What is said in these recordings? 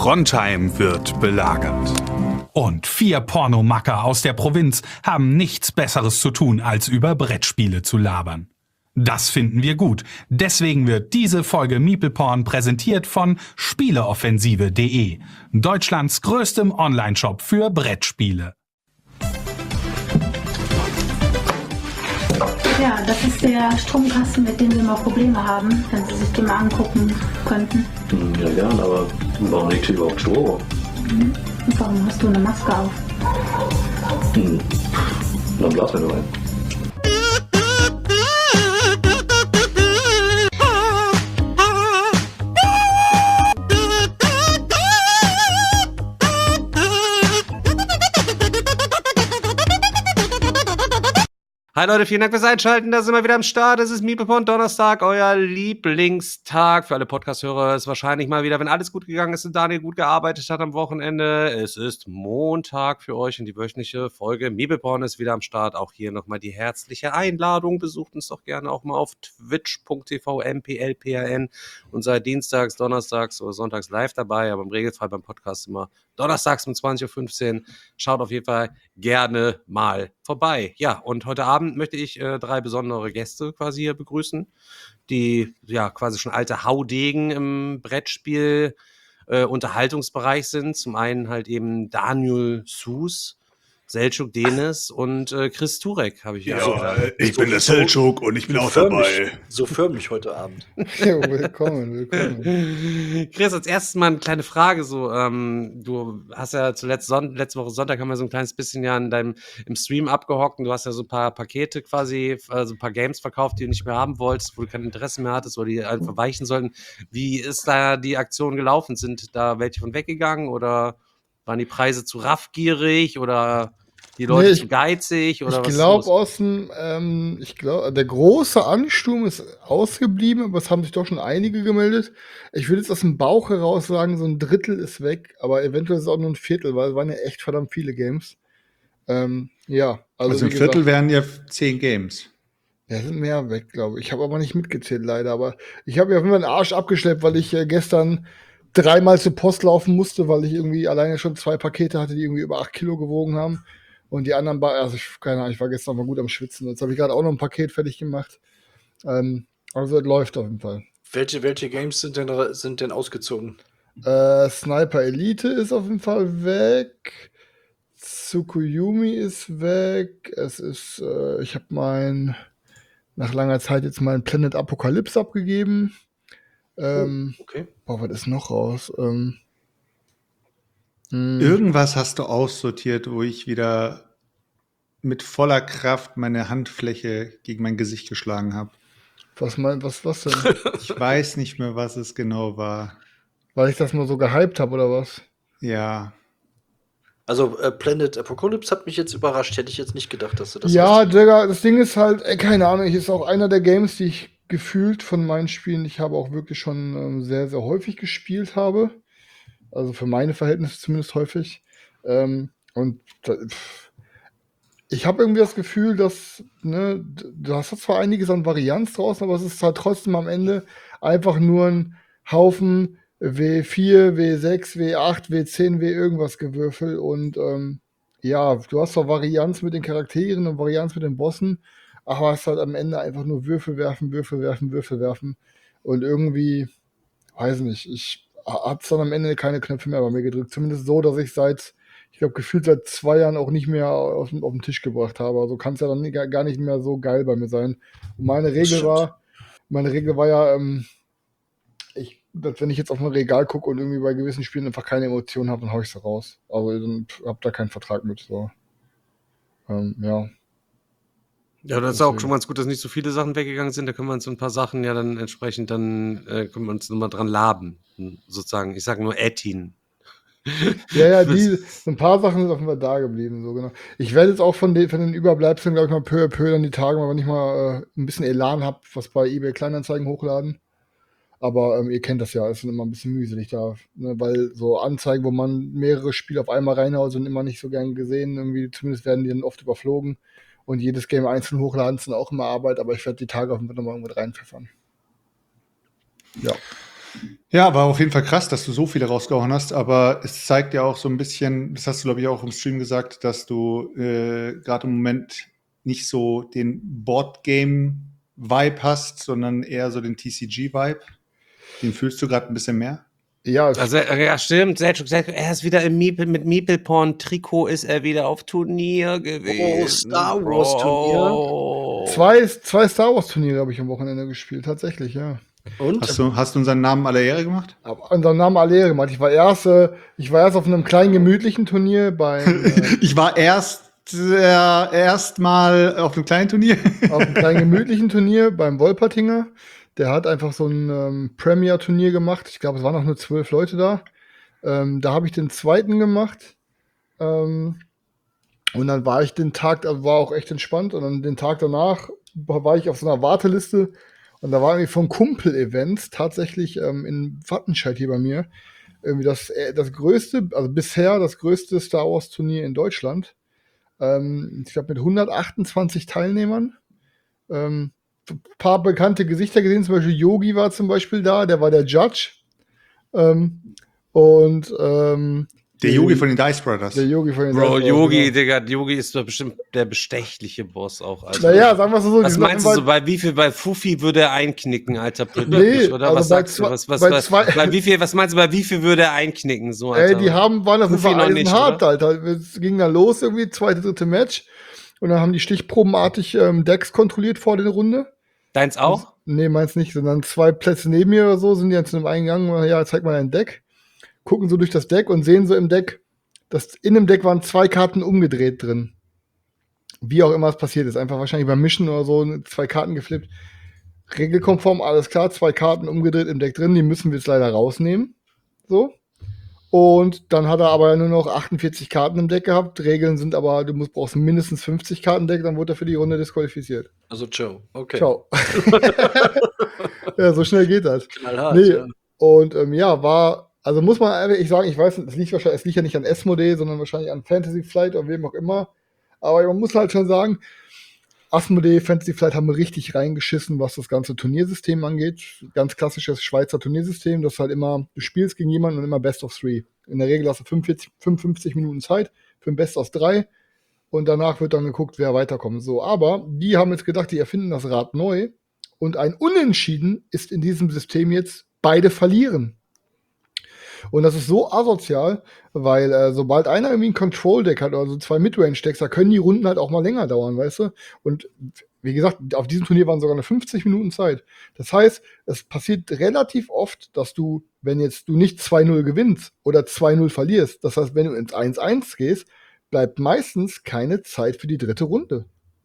Trondheim wird belagert. Und 4 Pornomacker aus der Provinz haben nichts Besseres zu tun, als über Brettspiele zu labern. Das finden wir gut. Deswegen wird diese Folge MeeplePorn präsentiert von Spieleoffensive.de, Deutschlands größtem Onlineshop für Brettspiele. Ja, das ist der Stromkasten, mit dem wir immer Probleme haben, wenn Sie sich den mal angucken könnten. Ja, gern, aber warum liegt hier überhaupt Strom? Und warum hast du eine Maske auf? Dann blasen wir nur rein. Hi Leute, vielen Dank fürs Einschalten, da sind wir wieder am Start. Es ist MeeplePorn Donnerstag, euer Lieblingstag. Für alle Podcast-Hörer ist wahrscheinlich mal wieder, wenn alles gut gegangen ist und Daniel gut gearbeitet hat am Wochenende. Es ist Montag für euch und die wöchentliche Folge MeeplePorn ist wieder am Start. Auch hier nochmal die herzliche Einladung. Besucht uns doch gerne auch mal auf twitch.tv mplpan und seid dienstags, donnerstags oder sonntags live dabei, aber im Regelfall beim Podcast immer donnerstags um 20.15 Uhr. Schaut auf jeden Fall gerne mal vorbei. Ja, und heute Abend möchte ich 3 besondere Gäste quasi hier begrüßen, die ja quasi schon alte Haudegen im Brettspiel Unterhaltungsbereich sind. Zum einen halt eben Daniel Soos, Selçuk Deniz und Chris Turek habe ich hier. Ja, ich bin der Selçuk und ich bin auch dabei. So förmlich heute Abend. Ja, willkommen. Chris, als erstes mal eine kleine Frage. So, du hast ja zuletzt letzte Woche Sonntag haben wir so ein kleines bisschen ja im Stream abgehockt und du hast ja so ein paar Pakete quasi, also ein paar Games verkauft, die du nicht mehr haben wolltest, wo du kein Interesse mehr hattest oder die einfach weichen sollten. Wie ist da die Aktion gelaufen? Sind da welche von weggegangen oder waren die Preise zu raffgierig oder die Leute zu geizig? Oder ich glaube, der große Ansturm ist ausgeblieben, aber es haben sich doch schon einige gemeldet. Ich würde jetzt aus dem Bauch heraus sagen, so ein Drittel ist weg, aber eventuell ist es auch nur ein Viertel, weil es waren ja echt verdammt viele Games. Ja, also ein Viertel wären ja 10 Games. Ja, sind mehr weg, glaube ich. Ich habe aber nicht mitgezählt, leider. Aber ich habe ja auf jeden Fall einen Arsch abgeschleppt, weil ich gestern 3-mal zur Post laufen musste, weil ich irgendwie alleine schon 2 Pakete hatte, die irgendwie über 8 Kilo gewogen haben. Und die anderen, keine Ahnung, ich war gestern mal gut am Schwitzen. Jetzt habe ich gerade auch noch ein Paket fertig gemacht. Also es läuft auf jeden Fall. Welche Games sind denn ausgezogen? Sniper Elite ist auf jeden Fall weg. Tsukuyomi ist weg. Es ist, ich habe nach langer Zeit jetzt meinen Planet Apocalypse abgegeben. Okay. Boah, was ist noch raus? Irgendwas hast du aussortiert, wo ich wieder mit voller Kraft meine Handfläche gegen mein Gesicht geschlagen habe. Was denn? Ich weiß nicht mehr, was es genau war. Weil ich das mal so gehypt habe, oder was? Ja. Also Planet Apocalypse hat mich jetzt überrascht. Hätte ich jetzt nicht gedacht, dass du das Ja, Digga, das Ding ist halt, keine Ahnung, ist auch einer der Games, die ich gefühlt von meinen Spielen, ich habe auch wirklich schon sehr, sehr häufig gespielt habe. Also für meine Verhältnisse zumindest häufig. Ich habe irgendwie das Gefühl, dass, du hast zwar einiges an Varianz draußen, aber es ist halt trotzdem am Ende einfach nur ein Haufen W4, W6, W8, W10, W irgendwas gewürfel und ja, du hast zwar Varianz mit den Charakteren und Varianz mit den Bossen, aber hast halt am Ende einfach nur Würfel werfen und irgendwie, weiß nicht, ich hab's dann am Ende keine Knöpfe mehr bei mir gedrückt, zumindest so, dass ich ich glaube, gefühlt seit 2 Jahren auch nicht mehr auf den Tisch gebracht habe. Also kann es ja dann gar nicht mehr so geil bei mir sein. Und meine Regel war ja, dass wenn ich jetzt auf ein Regal gucke und irgendwie bei gewissen Spielen einfach keine Emotionen habe, dann hau ich sie raus. Also dann hab da keinen Vertrag mit. So. Ja. Ja, das ist auch schon ganz gut, dass nicht so viele Sachen weggegangen sind. Da können wir uns so ein paar Sachen ja dann entsprechend können wir uns nochmal dran laben. Sozusagen, ich sage nur Ettin. Ja, so ein paar Sachen sind auf jeden Fall da geblieben, so genau. Ich werde jetzt auch von den Überbleibseln, glaube ich, mal peu à peu dann die Tage, mal, wenn ich mal ein bisschen Elan habe, was bei eBay Kleinanzeigen hochladen. Aber ihr kennt das ja, ist immer ein bisschen mühselig da, ne? Weil so Anzeigen, wo man mehrere Spiele auf einmal reinhaut, sind immer nicht so gern gesehen. Irgendwie, zumindest werden die dann oft überflogen. Und jedes Game einzeln hochladen ist dann auch immer Arbeit, aber ich werde die Tage auf jeden Fall nochmal irgendwo reinpfeffern. Ja. Ja, war auf jeden Fall krass, dass du so viele rausgehauen hast, aber es zeigt ja auch so ein bisschen, das hast du, glaube ich, auch im Stream gesagt, dass du gerade im Moment nicht so den Boardgame-Vibe hast, sondern eher so den TCG-Vibe. Den fühlst du gerade ein bisschen mehr? Ja, Also, ja, stimmt. Er ist wieder mit Meeple-Porn-Trikot ist er wieder auf Turnier gewesen. Star Wars Turnier. Bro. zwei Star Wars Turniere habe ich am Wochenende gespielt, tatsächlich, ja. Und? Hast du unseren Namen aller Ehre gemacht? Aber unseren Namen alle Ehre gemacht. Ich war erst auf einem kleinen gemütlichen Turnier beim Ich war erst mal auf einem kleinen Turnier. auf einem kleinen gemütlichen Turnier beim Wolpertinger. Der hat einfach so ein Premier-Turnier gemacht. Ich glaube, es waren auch nur 12 Leute da. Da habe ich den zweiten gemacht. Und dann war ich den Tag, also war auch echt entspannt. Und dann den Tag danach war ich auf so einer Warteliste. Und da war irgendwie von Kumpel-Events tatsächlich in Wattenscheid hier bei mir irgendwie das größte, also bisher das größte Star Wars-Turnier in Deutschland. Ich glaube mit 128 Teilnehmern. Paar bekannte Gesichter gesehen, zum Beispiel Yogi war zum Beispiel da, der war der Judge. Der Yogi von den Dice Brothers. Der Yogi von den Bro, Dice Brothers, Yogi, genau. Digga, Yogi ist doch bestimmt der bestechliche Boss auch, Alter. Naja, sagen wir es so. die Was sind meinst du auf so, jeden Fall- bei Fufi würde er einknicken, Alter, Nee, plötzlich, oder? also Was bei sagst du? Was meinst du, bei wie viel würde er einknicken, so, Alter? waren auf jeden Fufi Fall noch nicht, eisenhart, oder? Alter. Es ging dann los, irgendwie, zweite, dritte Match. Und dann haben die stichprobenartig Decks kontrolliert vor der Runde. Deins auch? Nee, meins nicht, sondern 2 Plätze neben mir oder so sind die dann zu einem Eingang. Ja, zeig mal dein Deck. Gucken so durch das Deck und sehen so im Deck, in dem Deck waren 2 Karten umgedreht drin. Wie auch immer es passiert ist. Einfach wahrscheinlich beim Mischen oder so 2 Karten geflippt. Regelkonform, alles klar, 2 Karten umgedreht im Deck drin, die müssen wir jetzt leider rausnehmen. So. Und dann hat er aber nur noch 48 Karten im Deck gehabt. Regeln sind aber, brauchst mindestens 50 Karten Deck, dann wurde er für die Runde disqualifiziert. Also Joe, okay. Ciao. Ja, so schnell geht das. Knallhart, Nee. ja. Und also muss man ehrlich sagen, ich weiß, es liegt ja nicht an Asmodee, sondern wahrscheinlich an Fantasy Flight oder wem auch immer. Aber man muss halt schon sagen, Asmodee, Fantasy Flight haben richtig reingeschissen, was das ganze Turniersystem angeht. Ganz klassisches Schweizer Turniersystem, das halt immer, du spielst gegen jemanden und immer Best of 3. In der Regel hast du 55 Minuten Zeit für ein Best of 3 und danach wird dann geguckt, wer weiterkommt. So, aber die haben jetzt gedacht, die erfinden das Rad neu und ein Unentschieden ist in diesem System jetzt beide verlieren. Und das ist so asozial, weil sobald einer irgendwie ein Control-Deck hat oder so 2 Midrange-Decks, da können die Runden halt auch mal länger dauern, weißt du? Und wie gesagt, auf diesem Turnier waren sogar eine 50 Minuten Zeit. Das heißt, es passiert relativ oft, dass du, wenn jetzt du nicht 2-0 gewinnst oder 2-0 verlierst, das heißt, wenn du ins 1-1 gehst, bleibt meistens keine Zeit für die dritte Runde.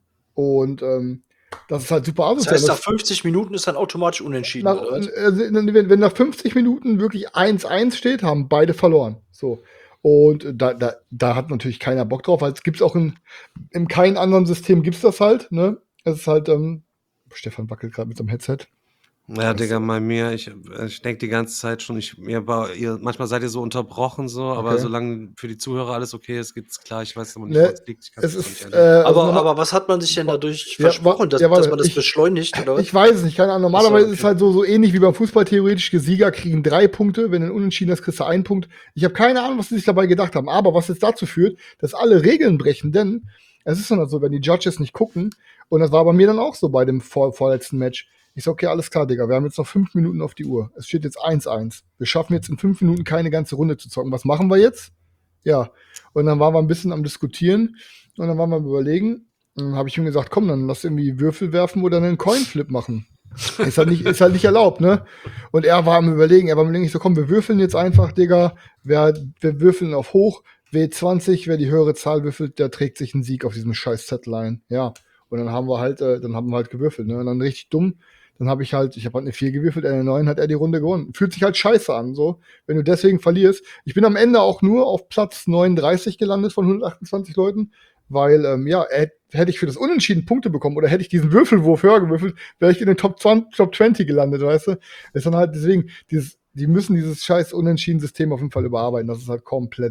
Und das ist halt super Das asozial. heißt, nach 50 Minuten ist dann automatisch unentschieden, Nach, oder was? wenn nach 50 Minuten wirklich 1-1 steht, haben beide verloren. So. Und da hat natürlich keiner Bock drauf, weil es gibt es auch in keinem anderen System gibt es das halt, ne? Es ist halt, Stefan wackelt gerade mit seinem Headset. Ja, Digga, bei mir, ich denke die ganze Zeit schon, manchmal seid ihr so unterbrochen, so, aber Okay. solange für die Zuhörer alles okay ist, geht's klar, ich weiß aber nicht, Ne, woran es liegt. Ich kann's Es jetzt ist, nicht erklären. Aber was hat man sich denn dadurch Ja, versprochen, dass warte, man das ich- beschleunigt, oder was? Ich weiß es nicht, keine Ahnung. Normalerweise Ach so, ist es halt so ähnlich wie beim Fußball theoretisch. Die Sieger kriegen 3 Punkte, wenn du unentschieden hast, kriegst du 1 Punkt. Ich habe keine Ahnung, was sie sich dabei gedacht haben. Aber was jetzt dazu führt, dass alle Regeln brechen, denn es ist dann halt so, wenn die Judges nicht gucken, und das war bei mir dann auch so bei dem vorletzten Match. Ich so, okay, alles klar, Digga, wir haben jetzt noch 5 Minuten auf die Uhr. Es steht jetzt 1-1. Wir schaffen jetzt in 5 Minuten keine ganze Runde zu zocken. Was machen wir jetzt? Ja, und dann waren wir ein bisschen am Diskutieren und dann waren wir am Überlegen. Dann habe ich ihm gesagt, komm, dann lass irgendwie Würfel werfen oder einen Coinflip machen. Ist halt nicht erlaubt, ne? Und er war am Überlegen, ich so, komm, wir würfeln jetzt einfach, Digga. Wir würfeln auf hoch, W20, wer die höhere Zahl würfelt, der trägt sich einen Sieg auf diesem scheiß Zettel ein. Ja. Und dann haben wir halt gewürfelt, ne? Und dann richtig dumm. Dann habe ich halt eine 4 gewürfelt, eine 9 hat er die Runde gewonnen. Fühlt sich halt scheiße an, so, wenn du deswegen verlierst. Ich bin am Ende auch nur auf Platz 39 gelandet von 128 Leuten, weil, hätte ich für das Unentschieden Punkte bekommen oder hätte ich diesen Würfelwurf höher gewürfelt, wäre ich in den Top 20 gelandet, weißt du? Ist dann halt deswegen, die müssen dieses scheiß Unentschieden-System auf jeden Fall überarbeiten. Das ist halt komplett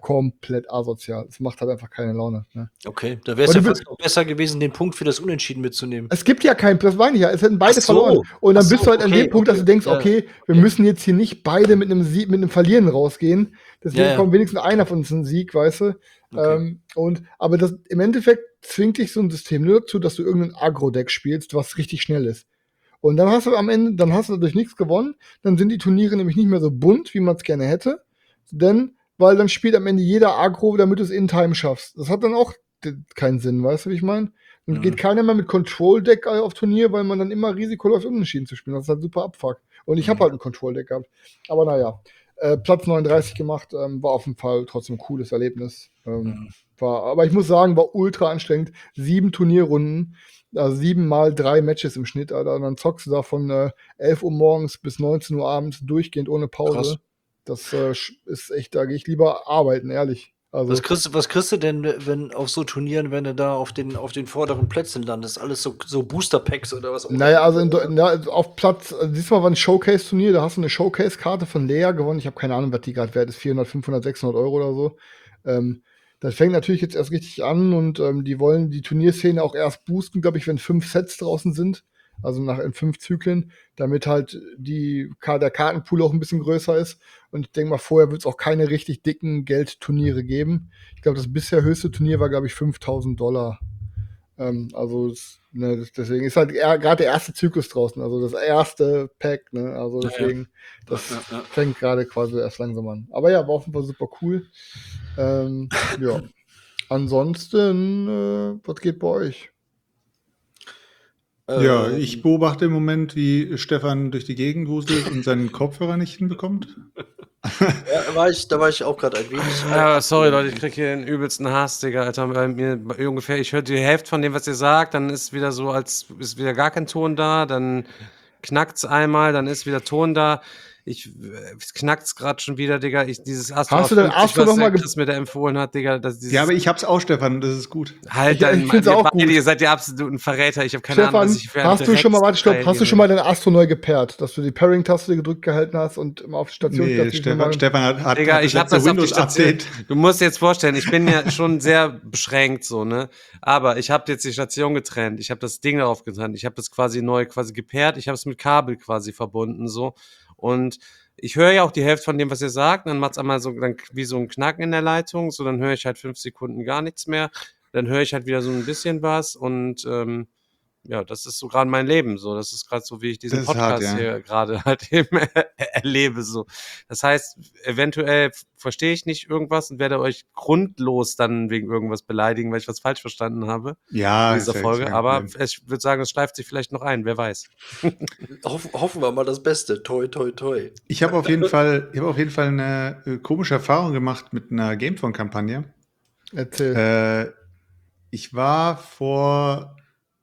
komplett asozial. Es macht halt einfach keine Laune. Ne? Okay, da wäre es Und ja du fast noch besser gewesen, den Punkt für das Unentschieden mitzunehmen. Es gibt ja keinen, das meine ich ja, es hätten beide Ach so. verloren. Und dann Ach bist so, du halt an okay, dem Punkt, dass du okay. denkst, Ja. okay, wir müssen jetzt hier nicht beide mit einem Sieg, mit einem Verlieren rausgehen. Deswegen Ja, ja. kommt wenigstens einer von uns einen Sieg, weißt du? Okay. Aber das, im Endeffekt zwingt dich so ein System nur dazu, dass du irgendein Agro-Deck spielst, was richtig schnell ist. Und dann hast du am Ende, dann hast du dadurch nichts gewonnen. Dann sind die Turniere nämlich nicht mehr so bunt, wie man es gerne hätte. Weil dann spielt am Ende jeder Agro, damit du es in Time schaffst. Das hat dann auch keinen Sinn, weißt du, wie ich meine? Und geht keiner mehr mit Control-Deck auf Turnier, weil man dann immer Risiko läuft, unentschieden zu spielen. Das ist halt super Abfuck. Und ich habe halt ein Control-Deck gehabt. Aber naja, Platz 39 gemacht, war auf jeden Fall trotzdem ein cooles Erlebnis. Aber ich muss sagen, war ultra anstrengend. 7 Turnierrunden, also 7 mal 3 Matches im Schnitt, Alter. Und dann zockst du da von 11 Uhr morgens bis 19 Uhr abends durchgehend ohne Pause. Krass. Das ist echt, da gehe ich lieber arbeiten, ehrlich. Also, Was kriegst du denn, wenn auf so Turnieren, wenn du da auf den vorderen Plätzen landest? Alles so Booster-Packs oder was auch immer? naja, also auf Platz, diesmal war ein Showcase-Turnier, da hast du eine Showcase-Karte von Lea gewonnen. Ich habe keine Ahnung, was die gerade wert ist, 400, 500, 600 Euro oder so. Das fängt natürlich jetzt erst richtig an und die wollen die Turnierszene auch erst boosten, glaube ich, wenn 5 Sets draußen sind. Also in 5 Zyklen, damit halt der Kartenpool auch ein bisschen größer ist. Und ich denke mal, vorher wird es auch keine richtig dicken Geldturniere geben. Ich glaube, das bisher höchste Turnier war, glaube ich, $5.000. Deswegen ist halt gerade der erste Zyklus draußen, also das erste Pack, ne? Also deswegen, das fängt gerade quasi erst langsam an. Aber ja, war auf jeden Fall super cool. Ja. Ansonsten, was geht bei euch? Ja, ich beobachte im Moment, wie Stefan durch die Gegend wuselt und seinen Kopfhörer nicht hinbekommt. Da war ich auch gerade ein wenig. Ja, sorry Leute, ich krieg hier den übelsten Hass, Digga, Alter, bei mir ungefähr, ich höre die Hälfte von dem, was ihr sagt, dann ist wieder so, als ist wieder gar kein Ton da, dann knackt's einmal, dann ist wieder Ton da. Es knackt's gerade schon wieder, Digga. Dieses Astro Hast du denn Astro was noch mal der Chris mir da empfohlen hat, Digga. Ja, aber ich hab's auch, Stefan, das ist gut. Halt, ich find's auch gut. Ihr seid die absoluten Verräter. Ich habe keine Ahnung, Stefan, was ich für einen hast du schon mal Drecksteil dein Astro neu gepaart, dass du die Pairing-Taste gedrückt gehalten hast und immer auf die Station Nee, Stefan hat Digga, ich hab das auf die Station. Update. Du musst dir jetzt vorstellen, ich bin ja schon sehr beschränkt, so, ne? Aber ich habe jetzt die Station getrennt. Ich habe das Ding darauf getrennt. Ich habe das quasi neu gepaart. Ich habe es mit Kabel quasi verbunden, so. Und ich höre ja auch die Hälfte von dem, was ihr sagt. Dann macht's einmal so dann wie so ein Knacken in der Leitung. So, dann höre ich halt 5 Sekunden gar nichts mehr. Dann höre ich halt wieder so ein bisschen was. Und ja, das ist so gerade mein Leben. So, das ist gerade so, wie ich diesen Das ist Podcast hart, ja. hier gerade halt eben erlebe. So, das heißt, eventuell verstehe ich nicht irgendwas und werde euch grundlos dann wegen irgendwas beleidigen, weil ich was falsch verstanden habe Ja, in dieser ist Folge. kein Aber Problem. ich würde sagen, es schleift sich vielleicht noch ein. Wer weiß? Hoffen wir mal das Beste. Toi, toi, toi. Ich habe auf jeden Fall eine komische Erfahrung gemacht mit einer Gamephone-Kampagne. Erzähl. Ich war vor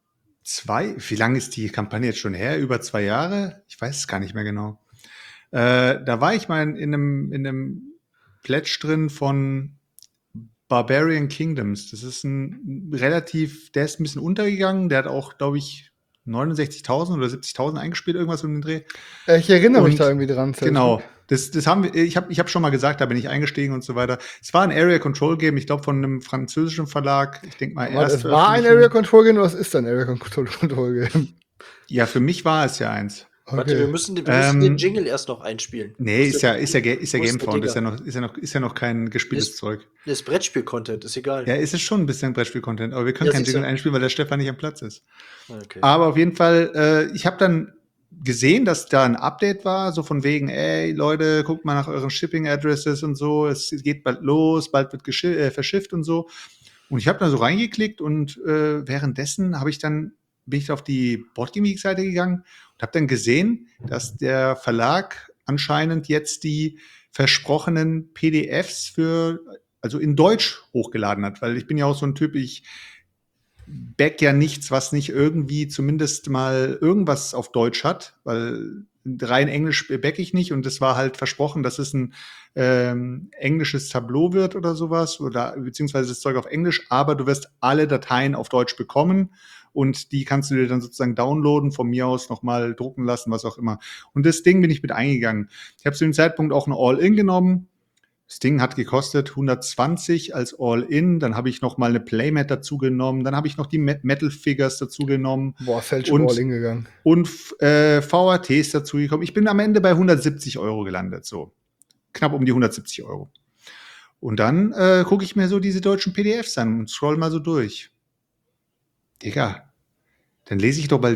wie lange ist die Kampagne jetzt schon her? Über 2 Jahre? Ich weiß es gar nicht mehr genau. Da war ich mal in einem Pledge drin von Barbarian Kingdoms. Das ist der ist ein bisschen untergegangen. Der hat auch, glaube ich, 69.000 oder 70.000 eingespielt, irgendwas um den Dreh. Ich erinnere mich Und da irgendwie dran. Genau. Das haben wir, ich hab schon mal gesagt, da bin ich eingestiegen und so weiter. Es war ein Area Control Game, ich glaube von einem französischen Verlag. Ich denke mal Es war ein Area Control Game oder es ist ein Area Control Game? Ja, für mich war es ja eins. Warte, wir müssen den Jingle erst noch einspielen. Nee, ist ja Gamephone, Digga? ist ja noch kein gespieltes Zeug. Das Brettspiel-Content, ist egal. Ja, ist es schon ein bisschen Brettspiel-Content, aber wir können Ja, keinen siehst du. Jingle einspielen, weil der Stefan nicht am Platz ist. Okay. Aber auf jeden Fall, ich habe dann gesehen, dass da ein Update war, so von wegen, ey, Leute, guckt mal nach euren Shipping-Addresses und so, es geht bald los, bald wird verschifft und so. Und ich habe da so reingeklickt und währenddessen bin ich auf die Boardgame-Seite gegangen und habe dann gesehen, dass der Verlag anscheinend jetzt die versprochenen PDFs also in Deutsch hochgeladen hat, weil ich bin ja auch so ein Typ, ich back ja nichts, was nicht irgendwie zumindest mal irgendwas auf Deutsch hat, weil rein Englisch back ich nicht und es war halt versprochen, dass es ein englisches Tableau wird oder sowas oder beziehungsweise das Zeug auf Englisch, aber du wirst alle Dateien auf Deutsch bekommen und die kannst du dir dann sozusagen downloaden, von mir aus nochmal drucken lassen, was auch immer. Und das Ding bin ich mit eingegangen. Ich habe zu dem Zeitpunkt auch ein All-In genommen. Das Ding hat gekostet 120 als All-In. Dann habe ich noch mal eine Playmat dazu genommen. Dann habe ich noch die Metal-Figures dazu genommen. Boah, Selchuk all hingegangen. Und VATs dazu gekommen. Ich bin am Ende bei 170 € gelandet. So knapp um die 170 €. Und dann gucke ich mir so diese deutschen PDFs an und scroll mal so durch. Digga, dann lese ich doch mal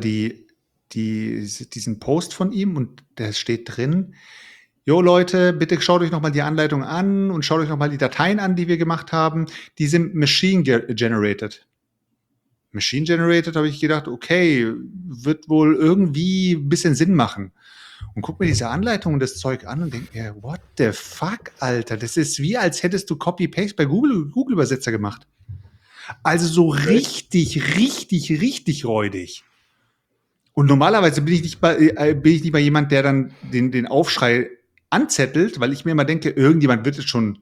diesen Post von ihm und da steht drin, jo Leute, bitte schaut euch noch mal die Anleitung an und schaut euch noch mal die Dateien an, die wir gemacht haben. Die sind Machine-generated. Machine-generated habe ich gedacht, okay, wird wohl irgendwie ein bisschen Sinn machen. Und guck mir diese Anleitung und das Zeug an und denk mir, what the fuck, Alter? Das ist wie, als hättest du Copy-Paste bei Google-Übersetzer gemacht. Also so richtig räudig. Und normalerweise bin ich nicht mal jemand, der dann den Aufschrei anzettelt, weil ich mir immer denke, irgendjemand wird es schon,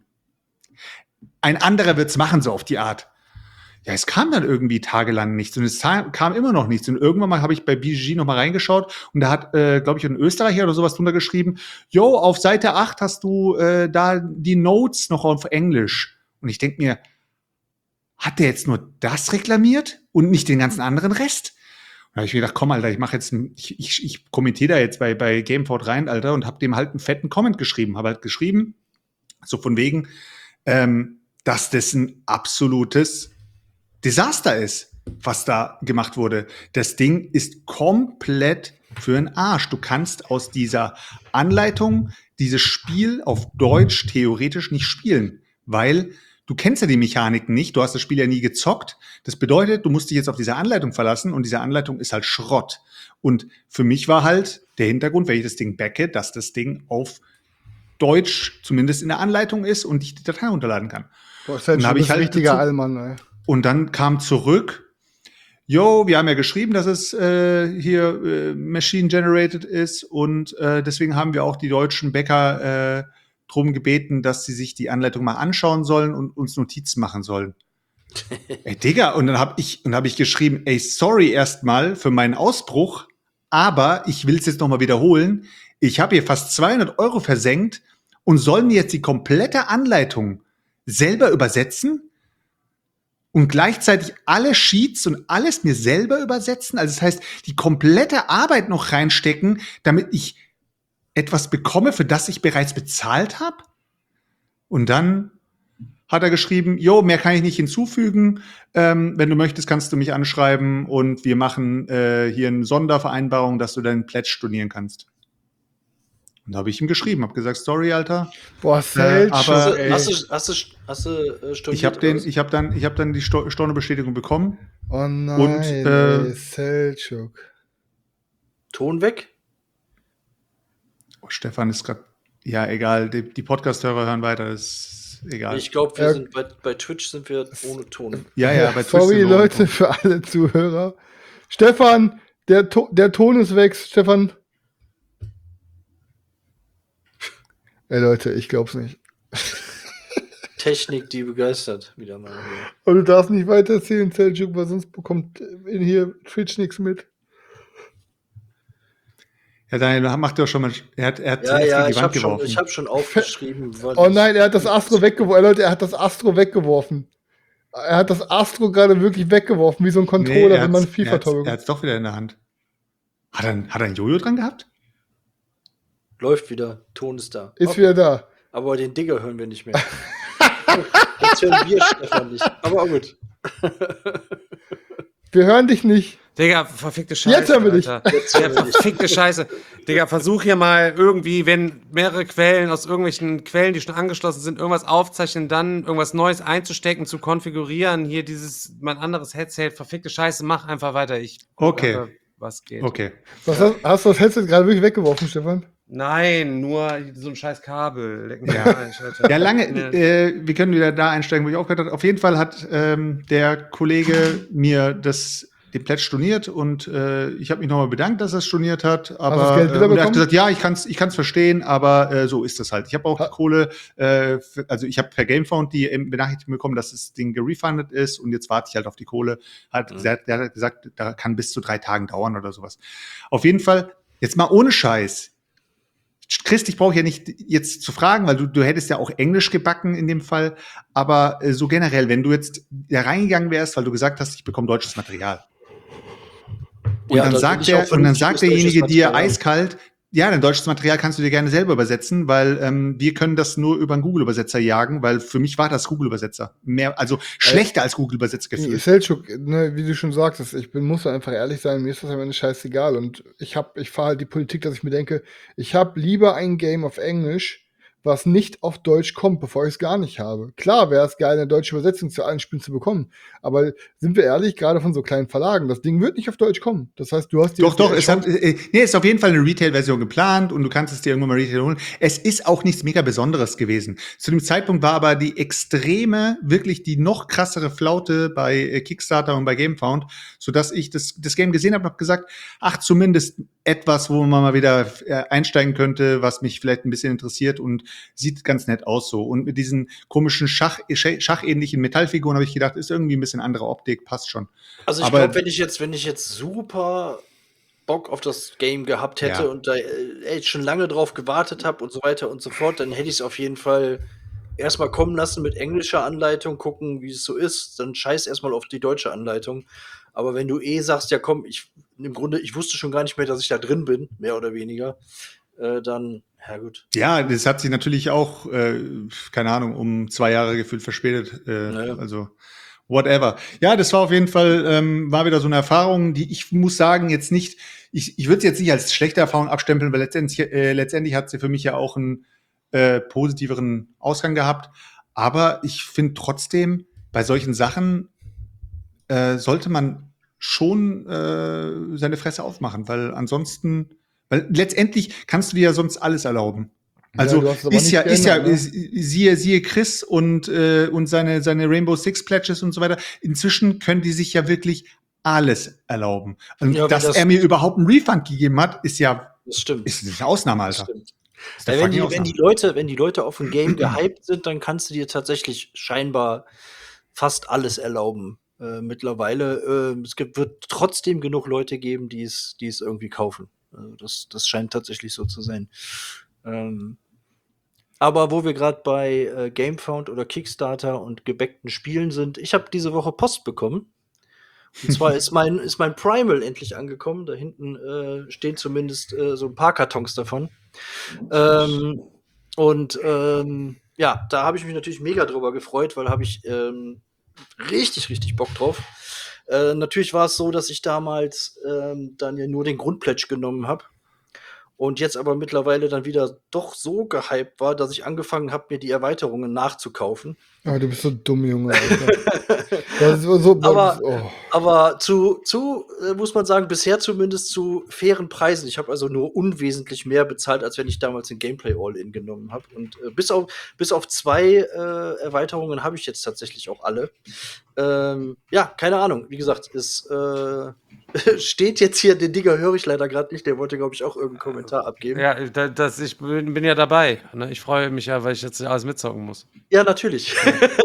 ein anderer wird es machen, so auf die Art. Ja, es kam dann irgendwie tagelang nichts und es kam immer noch nichts. Und irgendwann mal habe ich bei BGG noch mal reingeschaut und da hat, glaube ich, ein Österreicher oder sowas drunter geschrieben, jo, auf Seite 8 hast du da die Notes noch auf Englisch. Und ich denke mir, hat der jetzt nur das reklamiert und nicht den ganzen anderen Rest? Da habe ich mir gedacht, komm, Alter, ich kommentiere da jetzt bei Gamefort rein, Alter, und habe dem halt einen fetten Comment geschrieben. Habe halt geschrieben, so von wegen, dass das ein absolutes Desaster ist, was da gemacht wurde. Das Ding ist komplett für den Arsch. Du kannst aus dieser Anleitung dieses Spiel auf Deutsch theoretisch nicht spielen, weil du kennst ja die Mechaniken nicht, du hast das Spiel ja nie gezockt. Das bedeutet, du musst dich jetzt auf diese Anleitung verlassen und diese Anleitung ist halt Schrott. Und für mich war halt der Hintergrund, wenn ich das Ding backe, dass das Ding auf Deutsch zumindest in der Anleitung ist und ich die Datei runterladen kann. Boah, das ist ein richtiger Allmann, ey. Und dann kam zurück, jo, wir haben ja geschrieben, dass es hier Machine-generated ist und deswegen haben wir auch die deutschen Bäcker drum gebeten, dass sie sich die Anleitung mal anschauen sollen und uns Notizen machen sollen. Ey, Digga, und dann hab ich geschrieben, ey, sorry erstmal für meinen Ausbruch, aber ich will es jetzt noch mal wiederholen. Ich habe hier fast 200 € versenkt und soll mir jetzt die komplette Anleitung selber übersetzen? Und gleichzeitig alle Sheets und alles mir selber übersetzen. Also das heißt, die komplette Arbeit noch reinstecken, damit ich etwas bekomme, für das ich bereits bezahlt habe. Und dann hat er geschrieben, jo, mehr kann ich nicht hinzufügen. Wenn du möchtest, kannst du mich anschreiben und wir machen hier eine Sondervereinbarung, dass du deinen Pledge stornieren kannst. Und da habe ich ihm geschrieben, habe gesagt, sorry, Alter. Boah, Selchuk, aber Hast du storniert? ich hab dann die Stornobestätigung bekommen. Oh nein, Und, ey, Selchuk. Ton weg? Oh, Stefan ist gerade, ja, egal, die Podcast-Hörer hören weiter, ist egal. Ich glaube, wir sind bei Twitch sind wir ohne Ton. Ja, bei Twitch Sorry, sind wir ohne Leute, Ton. für alle Zuhörer. Stefan, der Ton ist weg, Stefan. Ey, Leute, ich glaub's nicht. Technik, die begeistert, wieder mal. Und du darfst nicht weiter erzählen, Selchuk, weil sonst bekommt in hier Twitch nichts mit. Ja, Daniel, macht ja schon mal, er hat Ja, zuerst gegen die ich Wand habe geworfen. schon aufgeschrieben. Oh nein, er hat das Astro weggeworfen. Leute, er hat das Astro weggeworfen. Er hat das Astro gerade wirklich weggeworfen, wie so ein Controller, wenn man FIFA-Tor Er hat's doch wieder in der Hand. Hat er ein Jojo dran gehabt? Läuft wieder, Ton ist da. Ist wieder da. Aber den Digger hören wir nicht mehr. Jetzt hören wir Stefan nicht. Aber gut. Wir hören dich nicht. Digga, verfickte Scheiße. Jetzt hören wir dich. Alter. Ja, verfickte Scheiße. Digga, versuch hier mal irgendwie, wenn mehrere Quellen aus irgendwelchen Quellen, die schon angeschlossen sind, irgendwas aufzeichnen, dann irgendwas Neues einzustecken, zu konfigurieren. Hier mein anderes Headset. Verfickte Scheiße, mach einfach weiter. Ich guck Okay. einfach, was geht. Okay. Hast du das Headset gerade wirklich weggeworfen, Stefan? Nein, nur so ein scheiß Kabel. Leck mich Ja. am Arsch, Alter. Ja, wir können wieder da einsteigen, wo ich aufgehört habe. Auf jeden Fall hat der Kollege mir den Pledge storniert und ich habe mich nochmal bedankt, dass er es storniert hat. Aber das Geld wieder und er hat bekommen? gesagt, ja, ich kann's verstehen, aber so ist das halt. Ich habe auch die Kohle, also ich habe per Gamefound die Benachrichtigung bekommen, dass das Ding gerefundet ist und jetzt warte ich halt auf die Kohle. Der hat gesagt, da kann bis zu 3 Tagen dauern oder sowas. Auf jeden Fall, jetzt mal ohne Scheiß. Chris, ich brauche ja nicht jetzt zu fragen, weil du hättest ja auch Englisch gebacken in dem Fall. Aber so generell, wenn du jetzt da reingegangen wärst, weil du gesagt hast, ich bekomme deutsches Material. Und Ja, dann dann will sagt ich auch sagt vernünftiges derjenige deutsches dir Material. eiskalt, ja, dein deutsches Material kannst du dir gerne selber übersetzen, weil wir können das nur über einen Google-Übersetzer jagen, weil für mich war das Google-Übersetzer. Also schlechter als Google-Übersetzer gefühlt. Selçuk, ne, wie du schon sagtest, muss da einfach ehrlich sein, mir ist das am Ende scheißegal. Und ich fahre halt die Politik, dass ich mir denke, ich habe lieber ein Game auf Englisch, was nicht auf Deutsch kommt, bevor ich es gar nicht habe. Klar wäre es geil, eine deutsche Übersetzung zu allen Spielen zu bekommen. Aber sind wir ehrlich, gerade von so kleinen Verlagen, das Ding wird nicht auf Deutsch kommen. Das heißt, du hast dir Doch, ist auf jeden Fall eine Retail-Version geplant und du kannst es dir irgendwann mal Retail holen. Es ist auch nichts mega Besonderes gewesen. Zu dem Zeitpunkt war aber die wirklich die noch krassere Flaute bei Kickstarter und bei GameFound, sodass ich das Game gesehen habe und habe gesagt, ach, zumindest etwas, wo man mal wieder einsteigen könnte, was mich vielleicht ein bisschen interessiert und sieht ganz nett aus so. Und mit diesen komischen schachähnlichen Metallfiguren habe ich gedacht, ist irgendwie ein bisschen andere Optik, passt schon. Also ich glaube, wenn ich jetzt super Bock auf das Game gehabt hätte und da echt schon lange drauf gewartet habe und so weiter und so fort, dann hätte ich es auf jeden Fall erstmal kommen lassen mit englischer Anleitung, gucken, wie es so ist, dann scheiß erstmal auf die deutsche Anleitung. Aber wenn du sagst, ja komm, ich wusste schon gar nicht mehr, dass ich da drin bin, mehr oder weniger, dann, ja gut. Ja, das hat sich natürlich auch, keine Ahnung, um 2 Jahre gefühlt verspätet. Naja. Also whatever. Ja, das war auf jeden Fall, war wieder so eine Erfahrung, die ich muss sagen, jetzt nicht, ich würde es jetzt nicht als schlechte Erfahrung abstempeln, weil letztendlich hat sie für mich ja auch einen positiveren Ausgang gehabt. Aber ich finde trotzdem, bei solchen Sachen sollte man schon seine Fresse aufmachen, weil letztendlich kannst du dir ja sonst alles erlauben. Also du hast es aber ist nicht ja, geändert, ne? siehe Chris und seine Rainbow Six Pledges und so weiter. Inzwischen können die sich ja wirklich alles erlauben. Und Ja, dass er mir überhaupt einen Refund gegeben hat, ist Das stimmt. eine Ausnahme, Das Alter. stimmt. Ist eine Ja, fucking Ausnahme. wenn die Leute auf ein Game gehypt sind, dann kannst du dir tatsächlich scheinbar fast alles erlauben. Mittlerweile, wird trotzdem genug Leute geben, die es irgendwie kaufen. Also das scheint tatsächlich so zu sein. Aber wo wir gerade bei GameFound oder Kickstarter und gebäckten Spielen sind, ich habe diese Woche Post bekommen. Und zwar ist mein Primal endlich angekommen. Da hinten stehen zumindest so ein paar Kartons davon. Ja, da habe ich mich natürlich mega drüber gefreut, weil habe ich richtig, richtig Bock drauf. Natürlich war es so, dass ich damals dann ja nur den Grundpledge genommen habe. Und jetzt aber mittlerweile dann wieder doch so gehypt war, dass ich angefangen habe, mir die Erweiterungen nachzukaufen. Ah, du bist so dumm, Junge. Alter. Das ist so, Aber muss man sagen, bisher zumindest zu fairen Preisen. Ich habe also nur unwesentlich mehr bezahlt, als wenn ich damals den Gameplay All-In genommen habe. Und bis auf 2 Erweiterungen habe ich jetzt tatsächlich auch alle. Ja, keine Ahnung. Wie gesagt, es steht jetzt hier, den Digger höre ich leider gerade nicht. Der wollte, glaube ich, auch irgendeinen Kommentar abgeben. Ja, ich bin ja dabei. Ne? Ich freue mich ja, weil ich jetzt alles mitzocken muss. Ja, natürlich.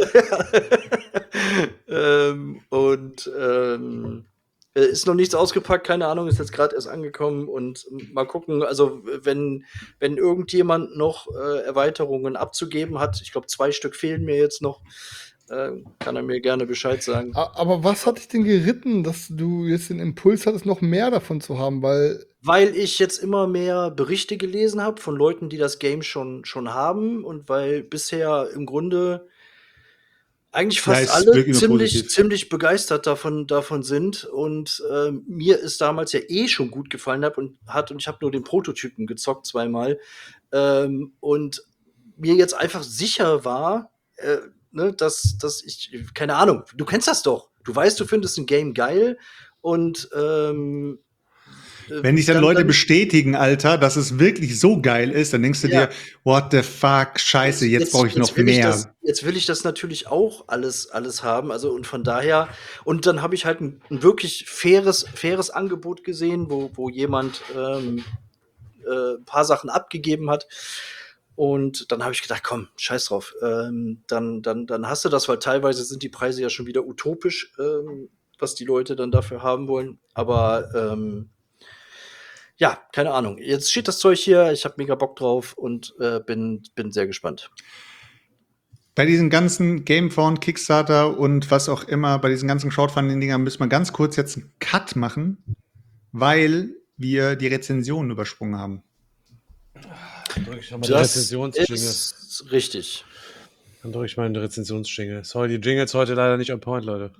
Ist noch nichts ausgepackt, keine Ahnung, ist jetzt gerade erst angekommen und mal gucken, also wenn irgendjemand noch Erweiterungen abzugeben hat, ich glaube 2 Stück fehlen mir jetzt noch, kann er mir gerne Bescheid sagen. aber was hat dich denn geritten, dass du jetzt den Impuls hattest, noch mehr davon zu haben? Weil ich jetzt immer mehr Berichte gelesen habe von Leuten, die das Game schon haben und weil bisher im Grunde eigentlich fast alle ziemlich begeistert davon sind und mir es damals ja schon gut gefallen hat und ich habe nur den Prototypen gezockt 2-mal und mir jetzt einfach sicher war, ne, dass ich, keine Ahnung, du kennst das doch, du weißt, du findest ein Game geil und wenn dich dann Leute bestätigen, Alter, dass es wirklich so geil ist, dann denkst du dir, what the fuck, scheiße, jetzt brauche ich noch mehr. Jetzt will ich das natürlich auch alles haben, also und von daher, und dann habe ich halt ein wirklich faires Angebot gesehen, wo jemand ein paar Sachen abgegeben hat. Und dann habe ich gedacht, komm, scheiß drauf. Dann hast du das, weil teilweise sind die Preise ja schon wieder utopisch, was die Leute dann dafür haben wollen. Aber ja, keine Ahnung. Jetzt steht das Zeug hier, ich habe mega Bock drauf und bin sehr gespannt. Bei diesen ganzen Gamefound, Kickstarter und was auch immer, bei diesen ganzen Crowdfunding-Dingern müssen wir ganz kurz jetzt einen Cut machen, weil wir die Rezensionen übersprungen haben. Drück ich mal die Das Rezensionsjingle. ist richtig. Dann drücke ich mal eine Rezensionsjingle. Sorry, die Jingles heute leider nicht on point, Leute.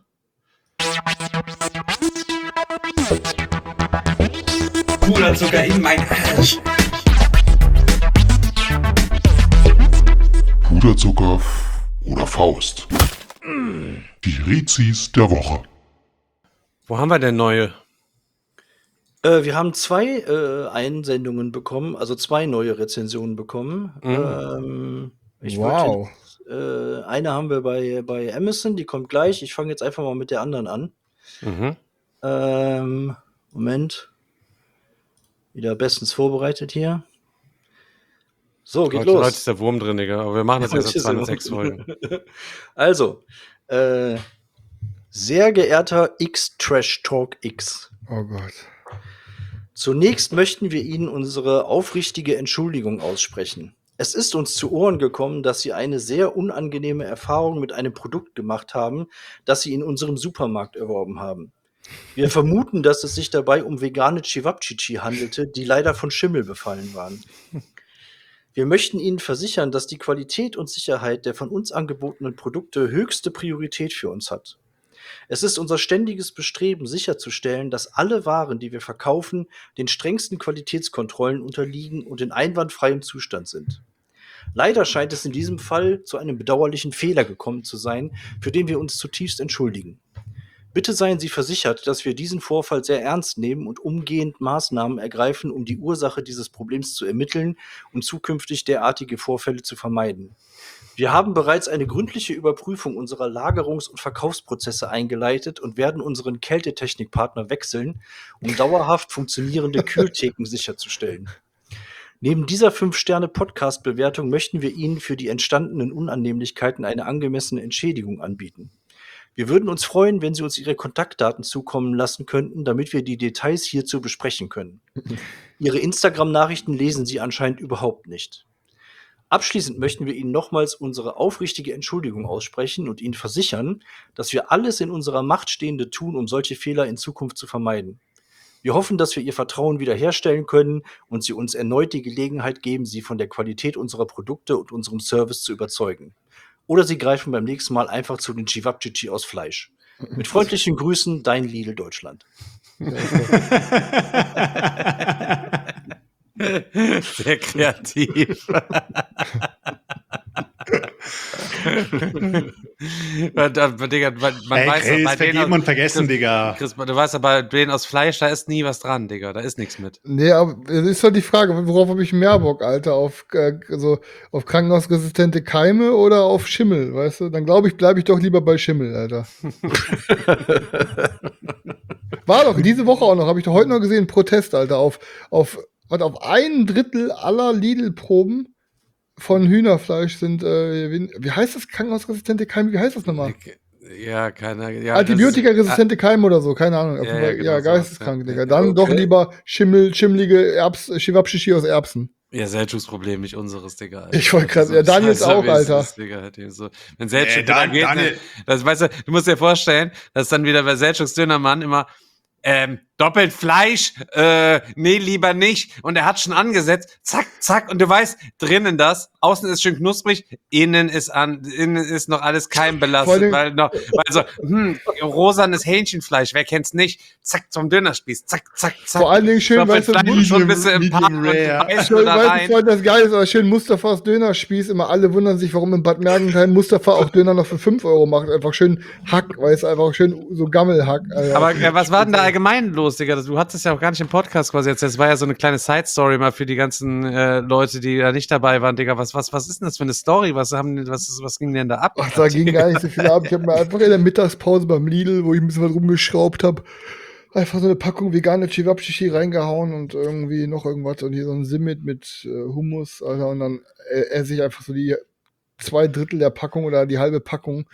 Puderzucker in mein Arsch. Puderzucker oder Faust. Die Rezis der Woche. Wo haben wir denn neue? Wir haben 2 Einsendungen bekommen, also 2 neue Rezensionen bekommen. Wow. Eine haben wir bei Amazon, die kommt gleich. Ich fange jetzt einfach mal mit der anderen an. Moment. Wieder bestens vorbereitet hier. So, geht los. Heute ist der Wurm drin, Digga. Aber wir machen das erst seit 206 Folgen. Also, sehr geehrter X-Trash Talk X. Oh Gott. Zunächst möchten wir Ihnen unsere aufrichtige Entschuldigung aussprechen. Es ist uns zu Ohren gekommen, dass Sie eine sehr unangenehme Erfahrung mit einem Produkt gemacht haben, das Sie in unserem Supermarkt erworben haben. Wir vermuten, dass es sich dabei um vegane Cevapcici handelte, die leider von Schimmel befallen waren. Wir möchten Ihnen versichern, dass die Qualität und Sicherheit der von uns angebotenen Produkte höchste Priorität für uns hat. Es ist unser ständiges Bestreben, sicherzustellen, dass alle Waren, die wir verkaufen, den strengsten Qualitätskontrollen unterliegen und in einwandfreiem Zustand sind. Leider scheint es in diesem Fall zu einem bedauerlichen Fehler gekommen zu sein, für den wir uns zutiefst entschuldigen. Bitte seien Sie versichert, dass wir diesen Vorfall sehr ernst nehmen und umgehend Maßnahmen ergreifen, um die Ursache dieses Problems zu ermitteln und zukünftig derartige Vorfälle zu vermeiden. Wir haben bereits eine gründliche Überprüfung unserer Lagerungs- und Verkaufsprozesse eingeleitet und werden unseren Kältetechnikpartner wechseln, um dauerhaft funktionierende Kühltheken sicherzustellen. Neben dieser 5-Sterne-Podcast-Bewertung möchten wir Ihnen für die entstandenen Unannehmlichkeiten eine angemessene Entschädigung anbieten. Wir würden uns freuen, wenn Sie uns Ihre Kontaktdaten zukommen lassen könnten, damit wir die Details hierzu besprechen können. Ihre Instagram-Nachrichten lesen Sie anscheinend überhaupt nicht. Abschließend möchten wir Ihnen nochmals unsere aufrichtige Entschuldigung aussprechen und Ihnen versichern, dass wir alles in unserer Macht Stehende tun, um solche Fehler in Zukunft zu vermeiden. Wir hoffen, dass wir Ihr Vertrauen wiederherstellen können und Sie uns erneut die Gelegenheit geben, Sie von der Qualität unserer Produkte und unserem Service zu überzeugen. Oder Sie greifen beim nächsten Mal einfach zu den Cevapcici aus Fleisch. Mit freundlichen Grüßen, dein Lidl Deutschland. Sehr kreativ. Digga, man weiß Chris, bei denen vergeben und vergessen, Digga. Chris, du weißt ja, bei denen aus Fleisch, da ist nie was dran, Digga. Da ist nichts mit. Nee, aber es ist doch die Frage, worauf habe ich mehr Bock, Alter? Auf krankenhausresistente Keime oder auf Schimmel, weißt du? Dann glaube ich, bleibe ich doch lieber bei Schimmel, Alter. War doch diese Woche auch noch, habe ich doch heute noch gesehen, Protest, Alter, auf 1/3 aller Lidl-Proben von Hühnerfleisch sind, wie heißt das, krankenhausresistente Keime, wie heißt das nochmal? Ja, keine ja, Antibiotikaresistente Keime oder so, keine Ahnung. genau geisteskrank, sowas, Digga. ja. Dann doch lieber schimmelige Cevapcici aus Erbsen. Ja, Selçuks Problem, nicht unseres, Digga. Alter. Ich wollte gerade, ja, Daniels auch, Alter. Digga, so. Wenn Selçuk wieder geht, Daniel. Das, weißt du musst dir vorstellen, dass dann wieder bei Selçuks Dönermann immer doppelt Fleisch, nee, lieber nicht. Und er hat schon angesetzt, zack, zack, und du weißt, drinnen außen ist schön knusprig, innen ist noch alles keimbelastet, weil so, rosanes Hähnchenfleisch, wer kennt's nicht? Zack, zum Dönerspieß, zack, zack, zack. Vor allen Dingen schön, weißt du, schon ein bisschen im Paar und beißt da rein. Das Geile ist aber schön, Mustafas Dönerspieß, immer alle wundern sich, warum in Bad Mergentheim Mustafa auch Döner noch für 5 Euro macht, einfach schön Hack, weißt du, einfach schön so Gammelhack. Alter. Aber was war denn da allgemein los, Digga? Du hattest es ja auch gar nicht im Podcast quasi erzählt. Das war ja so eine kleine Side-Story mal für die ganzen Leute, die da nicht dabei waren, Digga. Was ist denn das für eine Story? Was ging denn da ab? Ach, da ging gar nicht so viel ab. Ich habe mir einfach in der Mittagspause beim Lidl, wo ich ein bisschen was rumgeschraubt habe, einfach so eine Packung vegane Cevapcici reingehauen und irgendwie noch irgendwas und hier so ein Simmet mit Hummus, Alter, und dann esse ich einfach so die 2/3 der Packung oder die halbe Packung.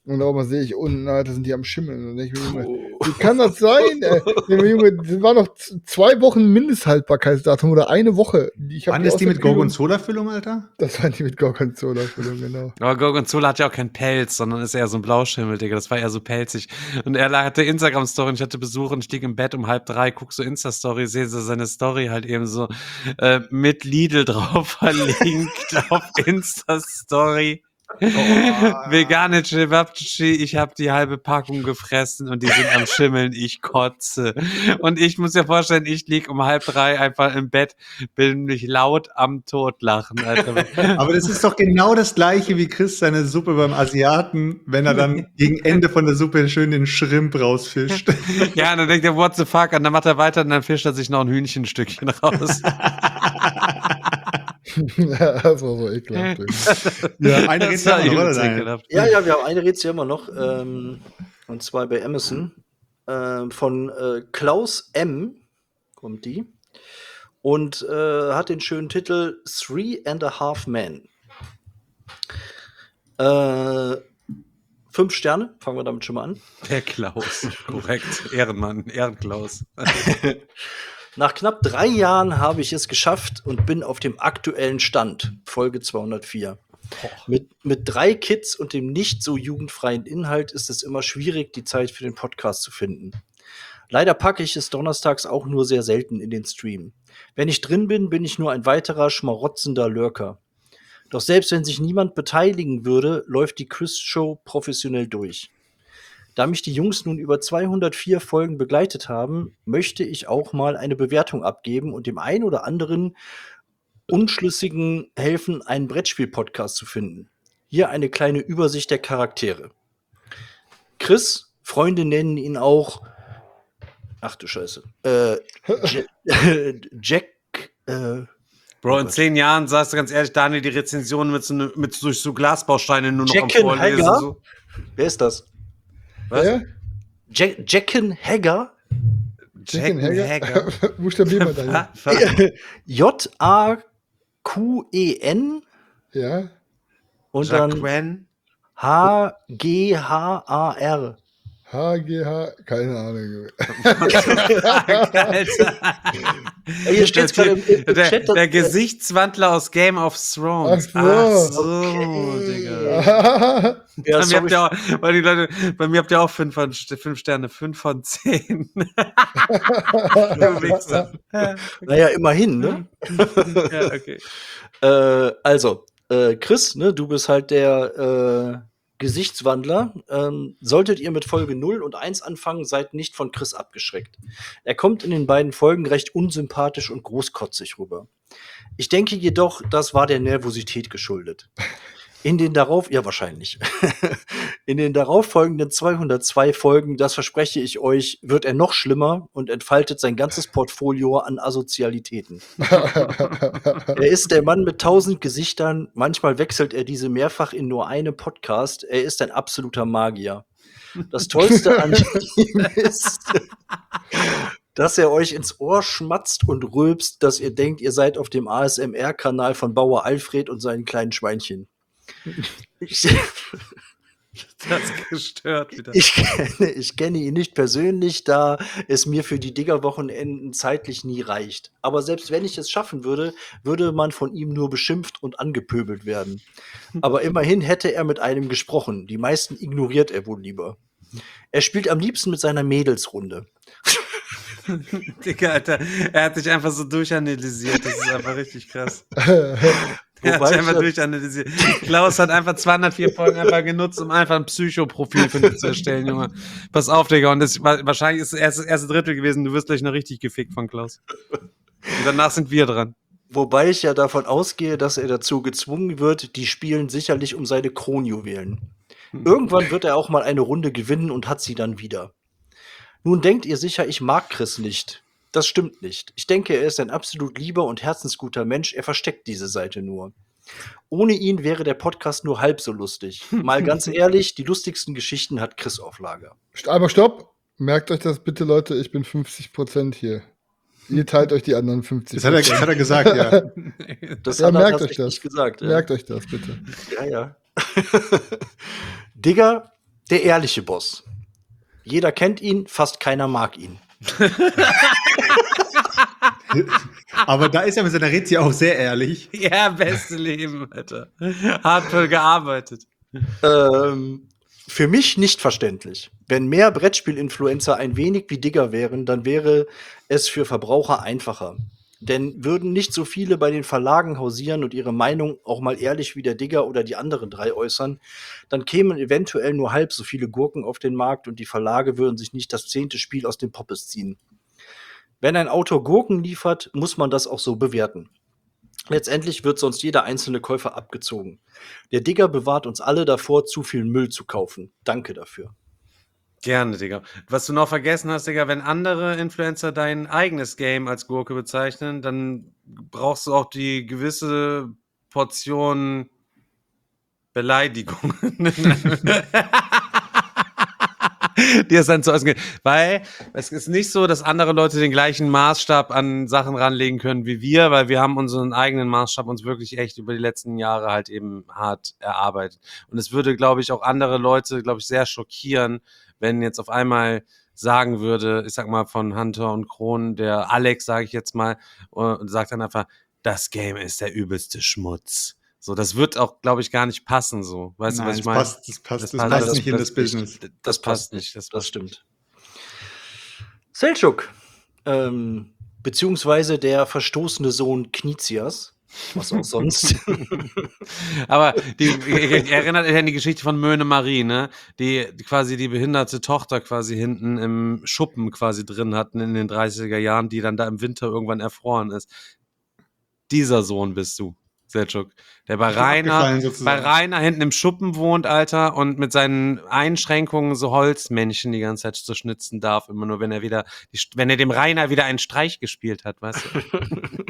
Und auch mal sehe ich unten, Alter, sind die am Schimmeln. Und denke ich mir, Junge, wie kann das sein? Junge, das war noch 2 Wochen Mindesthaltbarkeitsdatum oder eine Woche. Wann ist die mit Gorgonzola-Füllung, Alter? Das waren die mit Gorgonzola-Füllung, genau. Aber Gorgonzola hat ja auch keinen Pelz, sondern ist eher so ein Blauschimmel, Digga. Das war eher so pelzig. Und er hatte Instagram-Story und ich hatte Besuch und stieg im Bett um 2:30, guck so Insta-Story, sehe so seine Story halt eben so mit Lidl drauf verlinkt auf Insta-Story. Vegane Cevapcici, ich habe die halbe Packung gefressen und die sind am Schimmeln, ich kotze. Und ich muss dir vorstellen, ich lieg um 2:30 einfach im Bett, bin mich laut am Totlachen, Alter. Aber das ist doch genau das Gleiche wie Chris seine Suppe beim Asiaten, wenn er dann gegen Ende von der Suppe schön den Shrimp rausfischt. Ja, und dann denkt er, what the fuck, und dann macht er weiter und dann fischt er sich noch ein Hühnchenstückchen raus. Ja, das war so ekelhaft. Ja, eine Rätsel haben wir noch, oder? Ja, wir haben eine Rätsel immer noch. Und zwar bei Amazon. Von Klaus M. kommt die. Und hat den schönen Titel 3.5 Men. 5 Sterne, fangen wir damit schon mal an. Der Klaus, korrekt. Ehrenmann, Ehrenklaus. Nach knapp 3 Jahren habe ich es geschafft und bin auf dem aktuellen Stand, Folge 204. Mit 3 Kids und dem nicht so jugendfreien Inhalt ist es immer schwierig, die Zeit für den Podcast zu finden. Leider packe ich es donnerstags auch nur sehr selten in den Stream. Wenn ich drin bin, bin ich nur ein weiterer schmarotzender Lurker. Doch selbst wenn sich niemand beteiligen würde, läuft die Chris-Show professionell durch. Da mich die Jungs nun über 204 Folgen begleitet haben, möchte ich auch mal eine Bewertung abgeben und dem einen oder anderen Unschlüssigen helfen, einen Brettspiel-Podcast zu finden. Hier eine kleine Übersicht der Charaktere. Chris, Freunde nennen ihn auch, ach du Scheiße, Jack, Bro, in 10 Jahren, sagst du ganz ehrlich, Daniel, die Rezensionen mit durch so Glasbausteine nur noch am Vorlesen. So. Wer ist das? Was? Jacken Hagger? Jacken Hagger. Buchstabier mal deine. J-A-Q-E-N. Ja. Und dann H-G-H-A-R. H-G-H, keine Ahnung. Hier steht's gerade im Chat. Der Gesichtswandler aus Game of Thrones. Ach so, Digga. Ja, bei mir habt ihr auch 5 Sterne, 5 von 10. Naja, immerhin, ne? Ja, okay. Also, Chris, ne, du bist halt der Gesichtswandler. Solltet ihr mit Folge 0 und 1 anfangen, seid nicht von Chris abgeschreckt. Er kommt in den beiden Folgen recht unsympathisch und großkotzig rüber. Ich denke jedoch, das war der Nervosität geschuldet. In den darauffolgenden 202 Folgen, das verspreche ich euch, wird er noch schlimmer und entfaltet sein ganzes Portfolio an Asozialitäten. Er ist der Mann mit 1000 Gesichtern, manchmal wechselt er diese mehrfach in nur einem Podcast. Er ist ein absoluter Magier. Das Tollste an ihm ist, dass er euch ins Ohr schmatzt und rülpst, dass ihr denkt, ihr seid auf dem ASMR-Kanal von Bauer Alfred und seinen kleinen Schweinchen. Das ist gestört wieder. Ich kenne ihn nicht persönlich, da es mir für die Digger-Wochenenden zeitlich nie reicht. Aber selbst wenn ich es schaffen würde, würde man von ihm nur beschimpft und angepöbelt werden. Aber immerhin hätte er mit einem gesprochen. Die meisten ignoriert er wohl lieber. Er spielt am liebsten mit seiner Mädelsrunde. Digga, Alter, er hat sich einfach so durchanalysiert. Das ist einfach richtig krass. Er hat sich einfach durchanalysiert. Klaus hat einfach 204 Folgen einfach genutzt, um einfach ein Psychoprofil für dich zu erstellen, Junge. Pass auf, Digga. Und das wahrscheinlich ist das erste Drittel gewesen. Du wirst gleich noch richtig gefickt von Klaus. Und danach sind wir dran. Wobei ich ja davon ausgehe, dass er dazu gezwungen wird, die spielen sicherlich um seine Kronjuwelen. Irgendwann wird er auch mal eine Runde gewinnen und hat sie dann wieder. Nun denkt ihr sicher, ich mag Chris nicht. Das stimmt nicht. Ich denke, er ist ein absolut lieber und herzensguter Mensch. Er versteckt diese Seite nur. Ohne ihn wäre der Podcast nur halb so lustig. Mal ganz ehrlich, die lustigsten Geschichten hat Chris auf Lager. Aber stopp! Merkt euch das bitte, Leute. Ich bin 50% hier. Ihr teilt euch die anderen 50%. Das hat er gesagt, ja. Das Ja, hat er merkt euch tatsächlich das. nicht gesagt. Ja. Merkt euch das bitte. Ja. Digga, Der ehrliche Boss. Jeder kennt ihn, fast keiner mag ihn. Aber da ist er mit seiner Rezi auch sehr ehrlich. Ja, beste Leben, Alter. Hart für gearbeitet. Für mich nicht verständlich. Wenn mehr Brettspiel-Influencer ein wenig wie Digger wären, dann wäre es für Verbraucher einfacher. Denn würden nicht so viele bei den Verlagen hausieren und ihre Meinung auch mal ehrlich wie der Digger oder die anderen 3 äußern, dann kämen eventuell nur halb so viele Gurken auf den Markt und die Verlage würden sich nicht das 10. Spiel aus dem Poppes ziehen. Wenn ein Autor Gurken liefert, muss man das auch so bewerten. Letztendlich wird sonst jeder einzelne Käufer abgezogen. Der Digger bewahrt uns alle davor, zu viel Müll zu kaufen. Danke dafür. Gerne, Digga. Was du noch vergessen hast, Digga, wenn andere Influencer dein eigenes Game als Gurke bezeichnen, dann brauchst du auch die gewisse Portion Beleidigung. Die es dann zu äußern geht. Weil es ist nicht so, dass andere Leute den gleichen Maßstab an Sachen ranlegen können wie wir, weil wir haben unseren eigenen Maßstab uns wirklich echt über die letzten Jahre halt eben hart erarbeitet. Und es würde, glaube ich, auch andere Leute, glaube ich, sehr schockieren, wenn jetzt auf einmal sagen würde, ich sag mal von Hunter und Kron, der Alex, sage ich jetzt mal, und sagt dann einfach, das Game ist der übelste Schmutz. So, das wird auch, glaube ich, gar nicht passen, so. Weißt du, was ich meine? Das passt nicht in das Business. Das passt nicht, das stimmt. Selçuk, beziehungsweise der verstoßene Sohn Knizias, was auch sonst. Aber erinnert euch an die Geschichte von Möhne Marie, ne? Die quasi die behinderte Tochter quasi hinten im Schuppen quasi drin hatten in den 30er Jahren, die dann da im Winter irgendwann erfroren ist. Dieser Sohn bist du, Selçuk, der bei Rainer hinten im Schuppen wohnt, Alter, und mit seinen Einschränkungen so Holzmännchen die ganze Zeit so schnitzen darf, immer nur, wenn er dem Rainer wieder einen Streich gespielt hat, weißt du?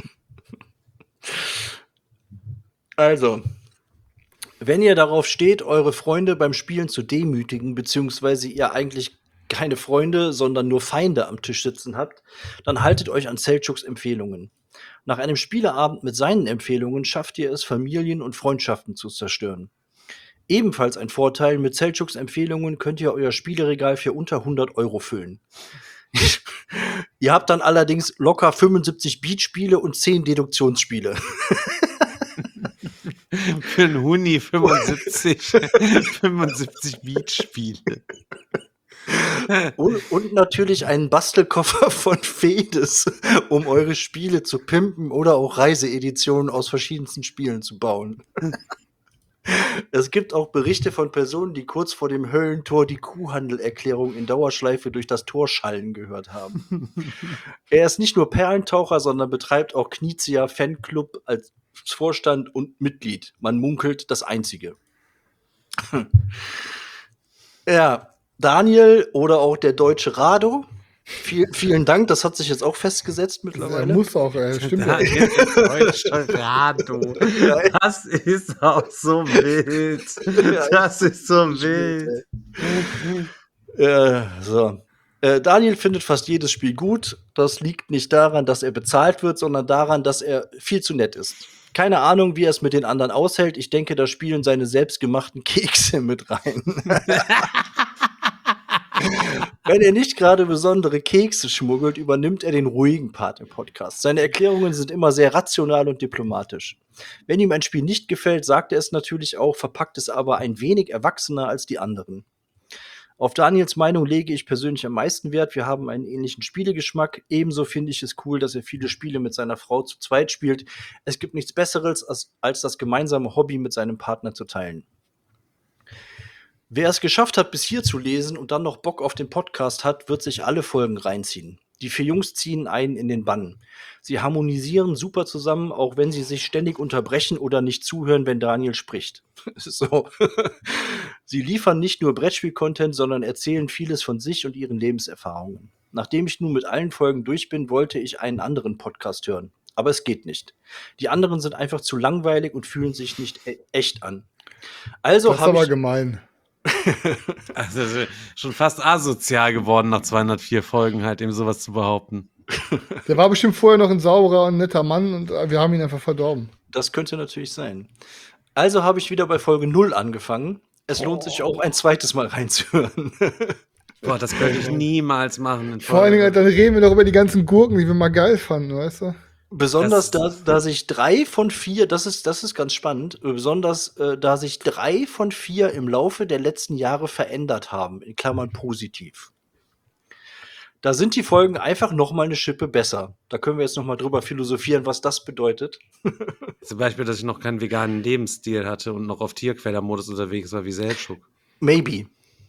Also, wenn ihr darauf steht, eure Freunde beim Spielen zu demütigen, beziehungsweise ihr eigentlich keine Freunde, sondern nur Feinde am Tisch sitzen habt, dann haltet euch an Selçuks Empfehlungen. Nach einem Spieleabend mit seinen Empfehlungen schafft ihr es, Familien und Freundschaften zu zerstören. Ebenfalls ein Vorteil, mit Selçuks Empfehlungen könnt ihr euer Spieleregal für unter 100 € füllen. Ihr habt dann allerdings locker 75 Beat-Spiele und 10 Deduktionsspiele. Für einen Huni 75 Beat-Spiele. Und natürlich einen Bastelkoffer von Fedes, um eure Spiele zu pimpen oder auch Reiseeditionen aus verschiedensten Spielen zu bauen. Es gibt auch Berichte von Personen, die kurz vor dem Höllentor die Kuhhandelerklärung in Dauerschleife durch das Tor schallen gehört haben. Er ist nicht nur Perlentaucher, sondern betreibt auch Knizia Fanclub als Vorstand und Mitglied. Man munkelt das einzige. Ja, Daniel oder auch der deutsche Rado. Vielen Dank, das hat sich jetzt auch festgesetzt mittlerweile. Muss auch, stimmt. Rado. Das ist auch so wild. Das ist so wild. So. Daniel findet fast jedes Spiel gut. Das liegt nicht daran, dass er bezahlt wird, sondern daran, dass er viel zu nett ist. Keine Ahnung, wie er es mit den anderen aushält. Ich denke, da spielen seine selbstgemachten Kekse mit rein. Wenn er nicht gerade besondere Kekse schmuggelt, übernimmt er den ruhigen Part im Podcast. Seine Erklärungen sind immer sehr rational und diplomatisch. Wenn ihm ein Spiel nicht gefällt, sagt er es natürlich auch, verpackt es aber ein wenig erwachsener als die anderen. Auf Daniels Meinung lege ich persönlich am meisten Wert. Wir haben einen ähnlichen Spielegeschmack. Ebenso finde ich es cool, dass er viele Spiele mit seiner Frau zu zweit spielt. Es gibt nichts Besseres, als das gemeinsame Hobby mit seinem Partner zu teilen. Wer es geschafft hat, bis hier zu lesen und dann noch Bock auf den Podcast hat, wird sich alle Folgen reinziehen. Die 4 Jungs ziehen einen in den Bann. Sie harmonisieren super zusammen, auch wenn sie sich ständig unterbrechen oder nicht zuhören, wenn Daniel spricht. So. Sie liefern nicht nur Brettspiel-Content, sondern erzählen vieles von sich und ihren Lebenserfahrungen. Nachdem ich nun mit allen Folgen durch bin, wollte ich einen anderen Podcast hören. Aber es geht nicht. Die anderen sind einfach zu langweilig und fühlen sich nicht echt an. Also das ist aber gemein. Also schon fast asozial geworden, nach 204 Folgen halt eben sowas zu behaupten. Der war bestimmt vorher noch ein sauberer und netter Mann und wir haben ihn einfach verdorben. Das könnte natürlich sein. Also habe ich wieder bei Folge 0 angefangen. Es lohnt sich auch ein zweites Mal reinzuhören. Boah, das könnte ich niemals machen. Vor allen Dingen, dann reden wir doch über die ganzen Gurken, die wir mal geil fanden, weißt du? Besonders da sich 3 von 4, das ist ganz spannend, besonders da sich 3 von 4 im Laufe der letzten Jahre verändert haben, in Klammern positiv. Da sind die Folgen einfach noch mal eine Schippe besser. Da können wir jetzt noch mal drüber philosophieren, was das bedeutet. Zum Beispiel, dass ich noch keinen veganen Lebensstil hatte und noch auf Tierquälermodus unterwegs war wie Seltschuk. Maybe.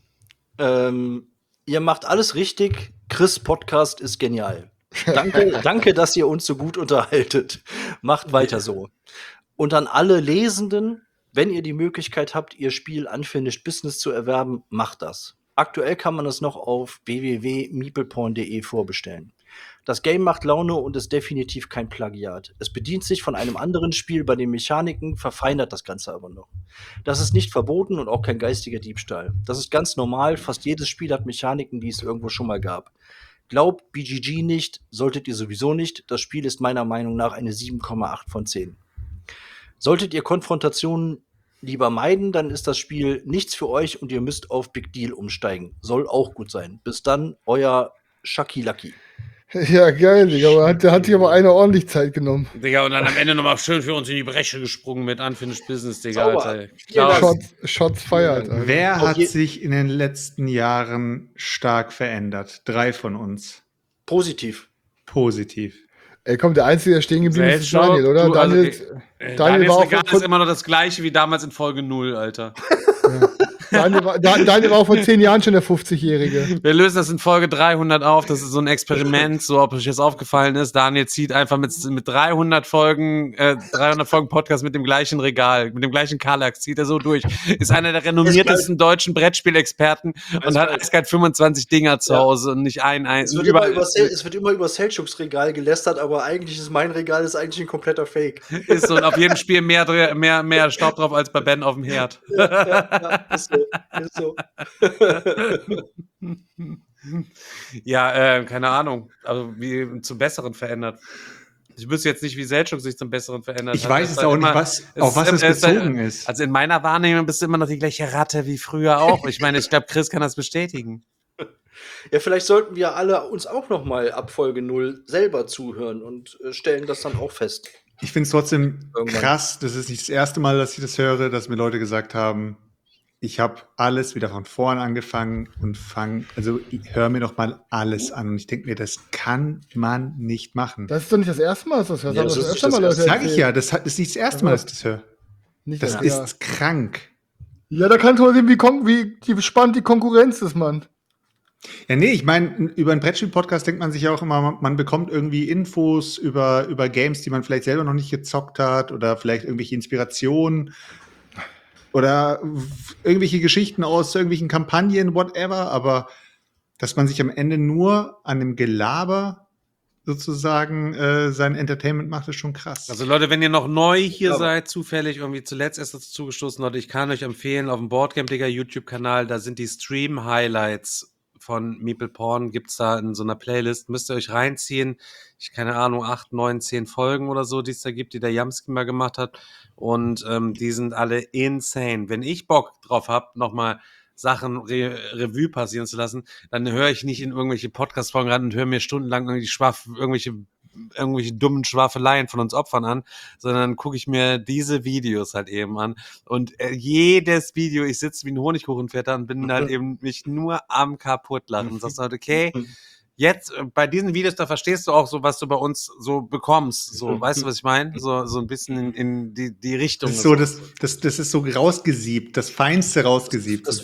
Ihr macht alles richtig. Chris' Podcast ist genial. Danke, dass ihr uns so gut unterhaltet. Macht weiter so. Und an alle Lesenden, wenn ihr die Möglichkeit habt, ihr Spiel Unfinished Business zu erwerben, macht das. Aktuell kann man es noch auf www.meepleporn.de vorbestellen. Das Game macht Laune und ist definitiv kein Plagiat. Es bedient sich von einem anderen Spiel bei den Mechaniken, verfeinert das Ganze aber noch. Das ist nicht verboten und auch kein geistiger Diebstahl. Das ist ganz normal, fast jedes Spiel hat Mechaniken, die es irgendwo schon mal gab. Glaubt BGG nicht, solltet ihr sowieso nicht. Das Spiel ist meiner Meinung nach eine 7,8 von 10. Solltet ihr Konfrontationen lieber meiden, dann ist das Spiel nichts für euch und ihr müsst auf Big Deal umsteigen. Soll auch gut sein. Bis dann, euer Shaki Lucky. Ja, geil, Digga. Aber da hat sich aber einer ordentlich Zeit genommen. Digga, und dann am Ende nochmal schön für uns in die Bresche gesprungen mit Unfinished Business, Digga. Sauber. Alter. Shots feiert. Alter. Wer hat sich in den letzten Jahren stark verändert? 3 von uns. Positiv. Positiv. Ey, komm, der Einzige, der stehen geblieben ist, ist Seltschuk, Daniel, oder? du, Daniel Daniels war auch Regal ist immer noch das gleiche wie damals in Folge 0, Alter. Daniel war auch vor 10 Jahren schon der 50-Jährige. Wir lösen das in Folge 300 auf. Das ist so ein Experiment, so ob euch das aufgefallen ist. Daniel zieht einfach mit 300 Folgen Podcast mit dem gleichen Regal, mit dem gleichen Kallax, zieht er so durch. Ist einer der renommiertesten deutschen Brettspielexperten und hat eiskalt 25 Dinger zu Hause und nicht einen. Es wird immer über Selchuks Regal gelästert, aber eigentlich ist mein Regal ein kompletter Fake. Ist so, und auf jedem Spiel mehr Staub drauf als bei Ben auf dem Herd. Ist so. Ja, keine Ahnung. Also wie zum Besseren verändert. Ich wüsste jetzt nicht, wie Seltschuk sich zum Besseren verändert hat. Ich weiß es auch nicht, auf was es bezogen ist. Also in meiner Wahrnehmung bist du immer noch die gleiche Ratte wie früher auch. Ich meine, ich glaube, Chris kann das bestätigen. Ja, vielleicht sollten wir alle uns auch noch mal ab Folge 0 selber zuhören und stellen das dann auch fest. Ich finde es trotzdem krass. Das ist nicht das erste Mal, dass ich das höre, dass mir Leute gesagt haben, ich habe alles wieder von vorn angefangen und ich höre mir doch mal alles an. Und ich denke mir, das kann man nicht machen. Das ist doch nicht das erste Mal, dass du das hörst. Ja, das das ist ist öfter mal Leute Sag ich erzählt. ja, das ist nicht das erste Mal, dass ich das höre. Das ist krank. Ja, da kannst du mal sehen, wie spannend die Konkurrenz ist, Mann. Ja, nee, ich meine, über einen Brettspiel-Podcast denkt man sich ja auch immer, man bekommt irgendwie Infos über Games, die man vielleicht selber noch nicht gezockt hat oder vielleicht irgendwelche Inspirationen oder irgendwelche Geschichten aus irgendwelchen Kampagnen, whatever, aber dass man sich am Ende nur an dem Gelaber sozusagen sein Entertainment macht, ist schon krass. Also Leute, wenn ihr noch neu hier seid, zufällig irgendwie zuletzt erst dazu zugestoßen, Leute, ich kann euch empfehlen, auf dem Boardgame Digger YouTube-Kanal, da sind die Stream-Highlights von Meeple Porn, gibt's da in so einer Playlist, müsst ihr euch reinziehen. Keine Ahnung, 8, 9, 10 Folgen oder so, die es da gibt, die der Jamski mal gemacht hat. Und die sind alle insane. Wenn ich Bock drauf habe, nochmal Sachen Revue passieren zu lassen, dann höre ich nicht in irgendwelche Podcast-Folgen rein und höre mir stundenlang irgendwelche dummen Schwafeleien von uns Opfern an, sondern gucke ich mir diese Videos halt eben an. Und jedes Video, ich sitze wie ein Honigkuchenvetter und bin halt eben mich nur am kaputtlachen. Und sagst halt, okay, jetzt bei diesen Videos, da verstehst du auch so, was du bei uns so bekommst. So, weißt du, was ich meine? So ein bisschen in die Richtung. Das ist das ist so rausgesiebt, das Feinste rausgesiebt. Das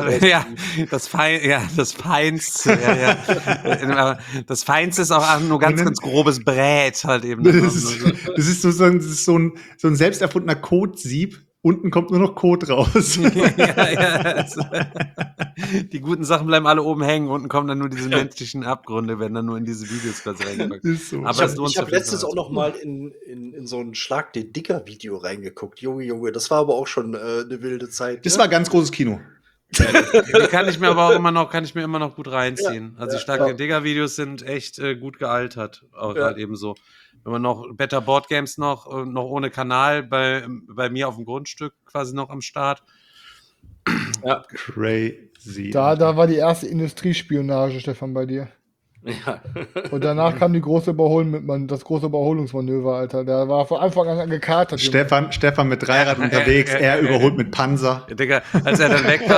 Feinste. Ja. Das Feinste ist auch nur ganz grobes Brät halt eben. Das ist so ein selbst erfundener Kotesieb. Unten kommt nur noch Kot raus. Ja. Die guten Sachen bleiben alle oben hängen. Unten kommen dann nur diese menschlichen Abgründe, werden dann nur in diese Videos quasi reingepackt. So. Aber ich hab letztens auch noch mal in so ein Schlag den Dicker-Video reingeguckt. Junge, das war aber auch schon eine wilde Zeit. Das war ganz großes Kino. Die kann ich mir aber auch immer noch gut reinziehen. Also die Schlag den Digger-Videos sind echt gut gealtert. Auch halt eben so. Wenn man noch Better Board Games noch ohne Kanal bei mir auf dem Grundstück quasi noch am Start. Ja. Crazy. Da war die erste Industriespionage, Stefan, bei dir. Ja. Und danach kam das große Überholungsmanöver, Alter. Der war von Anfang an gekatert. Stefan mit Dreirad unterwegs, er überholt mit Panzer. Digga, als er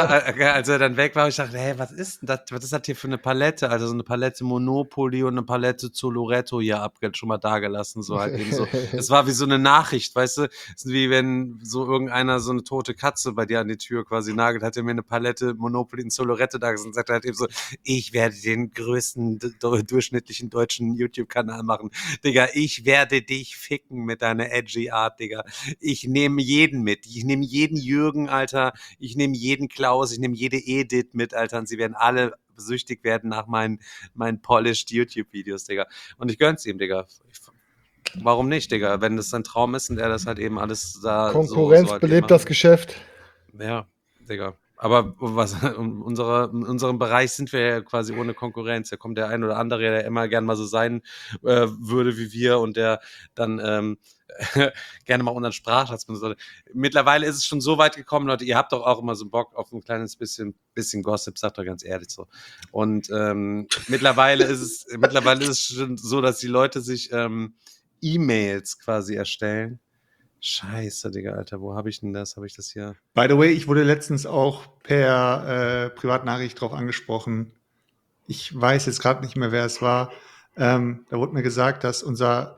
dann weg war, ich dachte, hey, was ist denn das? Was ist das hier für eine Palette? Also so eine Palette Monopoly und eine Palette Zoloretto hier schon mal dagelassen, so halt eben so. Das war wie so eine Nachricht, weißt du? Das ist wie wenn so irgendeiner so eine tote Katze bei dir an die Tür quasi nagelt, hat er mir eine Palette Monopoly und Zoloretto dagelassen und sagt halt eben so, ich werde den größten durchschnittlichen deutschen YouTube-Kanal machen. Digga, ich werde dich ficken mit deiner edgy Art, Digga. Ich nehme jeden mit. Ich nehme jeden Jürgen, Alter. Ich nehme jeden Klaus. Ich nehme jede Edith mit, Alter. Und sie werden alle süchtig werden nach meinen polished YouTube-Videos, Digga. Und ich gönn's ihm, Digga. Warum nicht, Digga? Wenn das sein Traum ist und er das halt eben alles da Konkurrenz so halt belebt das Geschäft. Ja, Digga. Aber in unserem Bereich sind wir ja quasi ohne Konkurrenz. Da kommt der ein oder andere, der immer gern mal so sein würde wie wir und der dann gerne mal unseren Sprachschatz benutzen sollte. Mittlerweile ist es schon so weit gekommen, Leute, ihr habt doch auch immer so Bock auf ein kleines bisschen Gossip, sagt doch ganz ehrlich so. Und mittlerweile ist es schon so, dass die Leute sich E-Mails quasi erstellen. Scheiße, Digga, Alter, wo habe ich denn das? Habe ich das hier? By the way, ich wurde letztens auch per Privatnachricht drauf angesprochen. Ich weiß jetzt gerade nicht mehr, wer es war. Da wurde mir gesagt, dass unser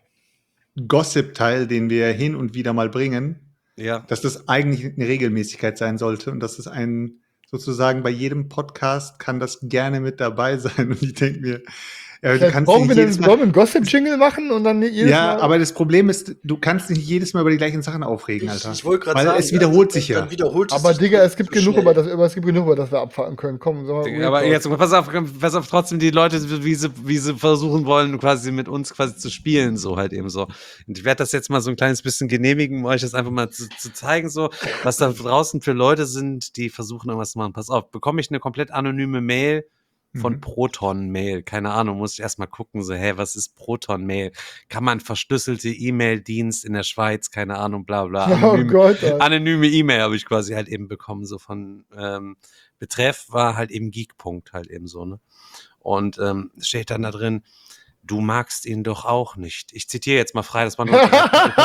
Gossip-Teil, den wir hin und wieder mal bringen, dass das eigentlich eine Regelmäßigkeit sein sollte und dass es sozusagen bei jedem Podcast kann das gerne mit dabei sein. Und ich denke mir, wollen wir einen Gossip-Jingle machen und dann jedes Mal? Aber das Problem ist, du kannst nicht jedes Mal über die gleichen Sachen aufregen, Alter. Ich wollte gerade sagen, es wiederholt sich ja. Aber Digga, es gibt genug, über das wir abfahren können. Komm, aber jetzt, pass auf, trotzdem die Leute, wie sie versuchen wollen, quasi mit uns quasi zu spielen, so halt eben so. Und ich werde das jetzt mal so ein kleines bisschen genehmigen, um euch das einfach mal zu zeigen, so, was da draußen für Leute sind, die versuchen irgendwas zu machen. Pass auf, bekomme ich eine komplett anonyme Mail von Proton Mail, keine Ahnung, muss ich erstmal gucken, so, hey, was ist Proton Mail? Kann man verschlüsselte E-Mail-Dienst in der Schweiz, keine Ahnung, bla bla. Anonyme E-Mail habe ich quasi halt eben bekommen, so von Betreff war halt eben Geek-Punkt halt eben so, ne? Und steht dann da drin, du magst ihn doch auch nicht. Ich zitiere jetzt mal frei, das war nur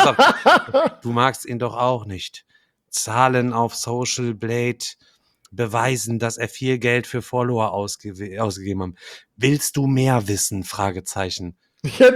du magst ihn doch auch nicht. Zahlen auf Social Blade beweisen, dass er viel Geld für Follower ausgegeben hat. Willst du mehr wissen? Fragezeichen. Ja,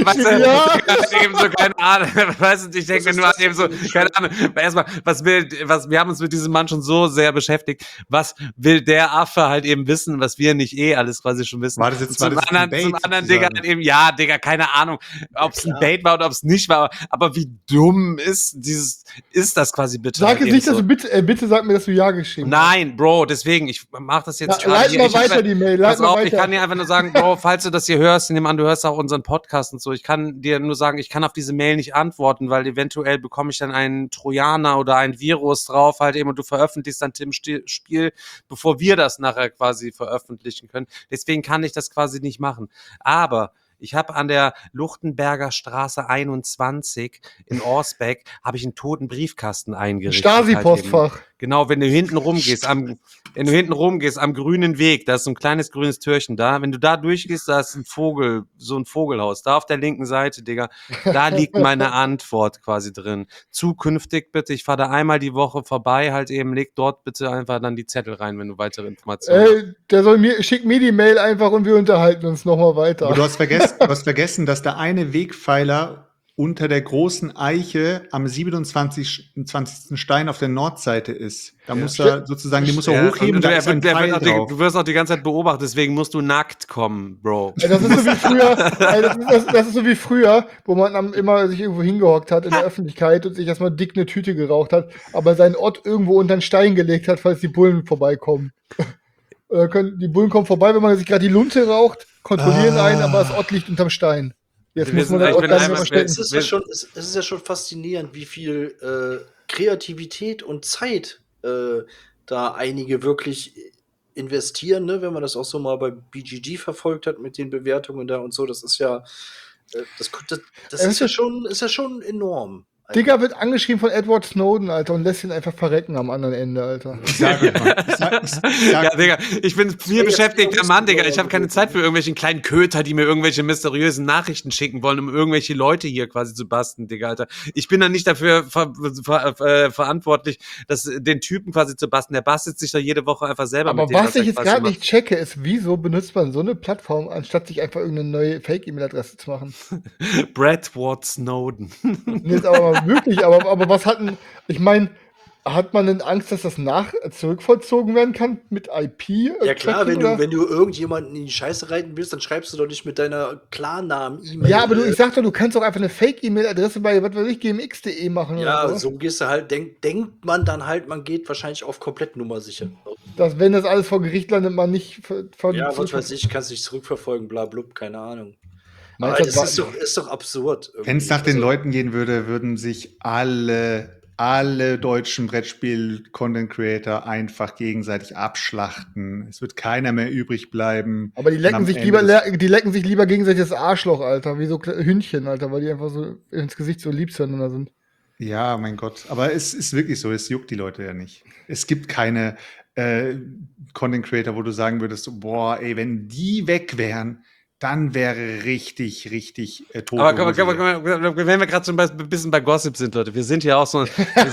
eben so, keine Ahnung. Weißt du, ich denke nur eben so, keine Ahnung. Erstmal, wir haben uns mit diesem Mann schon so sehr beschäftigt. Was will der Affe halt eben wissen, was wir nicht alles quasi schon wissen? War das jetzt zum anderen Digga halt eben, ja, Digga, keine Ahnung, ob es ein Bait war oder ob es nicht war. Aber wie dumm ist das quasi bitte? Sag jetzt nicht, dass du bitte sag mir, dass du ja geschrieben hast. Nein, Bro, deswegen, ich mach das jetzt Leit mal weiter die Mail. Pass auf, ich kann dir einfach nur sagen, Bro, falls du das hier hörst, ich nehme an, du hörst auch unseren Podcast und so. Ich kann dir nur sagen, ich kann auf diese Mail nicht antworten, weil eventuell bekomme ich dann einen Trojaner oder ein Virus drauf halt eben und du veröffentlichst dann Tims Spiel, bevor wir das nachher quasi veröffentlichen können. Deswegen kann ich das quasi nicht machen. Aber ich habe an der Luchtenberger Straße 21 in Orsbeck habe ich einen toten Briefkasten eingerichtet. Stasi-Postfach. Halt genau, wenn du hinten rumgehst, am grünen Weg, da ist so ein kleines grünes Türchen da. Wenn du da durchgehst, da ist so ein Vogelhaus. Da auf der linken Seite, Digga, da liegt meine Antwort quasi drin. Zukünftig bitte, ich fahre da einmal die Woche vorbei, halt eben, leg dort bitte einfach dann die Zettel rein, wenn du weitere Informationen hast. Schick mir die Mail einfach und wir unterhalten uns nochmal weiter. Aber du hast vergessen, dass der eine Wegpfeiler unter der großen Eiche am 27. Stein auf der Nordseite ist. Da muss er sozusagen, die muss er hochheben, da ist ein Pfeil drauf. Du wirst auch die ganze Zeit beobachtet, deswegen musst du nackt kommen, Bro. Das ist so wie früher, das ist so wie früher, wo man immer sich irgendwo hingehockt hat in der Öffentlichkeit und sich erstmal dick eine Tüte geraucht hat, aber seinen Ott irgendwo unter den Stein gelegt hat, falls die Bullen vorbeikommen. Die Bullen kommen vorbei, wenn man sich gerade die Lunte raucht, kontrollieren einen, aber das Ott liegt unterm Stein. Jetzt muss man das Ott dann verstecken. Es ist ja schon faszinierend, wie viel Kreativität und Zeit da einige wirklich investieren, ne? Wenn man das auch so mal bei BGG verfolgt hat mit den Bewertungen da und so, das ist ja das ist ja schon enorm. Digga wird angeschrieben von Edward Snowden, Alter, und lässt ihn einfach verrecken am anderen Ende, Alter. Ja, Digga, ich bin viel beschäftigter Mann, Digga. Ich habe keine Zeit für irgendwelchen kleinen Köter, die mir irgendwelche mysteriösen Nachrichten schicken wollen, um irgendwelche Leute hier quasi zu basten, Digga, Alter. Ich bin dann nicht dafür verantwortlich, den Typen quasi zu basten. Der bastet sich da jede Woche einfach selber Aber mit dem, was ich jetzt gerade nicht checke, ist, wieso benutzt man so eine Plattform, anstatt sich einfach irgendeine neue Fake-E-Mail-Adresse zu machen? Bradward Snowden. Nee, ist aber wirklich, aber was hatten, ich meine, hat man denn Angst, dass das zurückvollzogen werden kann mit IP? Ja klar, wenn du irgendjemanden in die Scheiße reiten willst, dann schreibst du doch nicht mit deiner Klarnamen-E-Mail. Ja, aber ich sag doch, du kannst doch einfach eine Fake-E-Mail-Adresse bei, was weiß ich, gmx.de machen. Ja, oder so gehst du halt, denkt man dann halt, man geht wahrscheinlich auf komplett nummersicher. Dass, wenn das alles vor Gericht landet, man nicht ja, was weiß ich, kannst dich zurückverfolgen, bla blub, keine Ahnung. Meinst Aber du, das ist doch absurd. Wenn es nach den Leuten gehen würde, würden sich alle deutschen Brettspiel-Content-Creator einfach gegenseitig abschlachten. Es wird keiner mehr übrig bleiben. Aber die lecken sich lieber gegenseitig das Arschloch, Alter, wie so Hündchen, Alter, weil die einfach so ins Gesicht so lieb zueinander sind. Ja, mein Gott. Aber es ist wirklich so, es juckt die Leute ja nicht. Es gibt keine Content Creator, wo du sagen würdest, boah, ey, wenn die weg wären, dann wäre richtig tot. Aber wenn wir gerade so ein bisschen bei Gossip sind, Leute, wir sind ja auch so,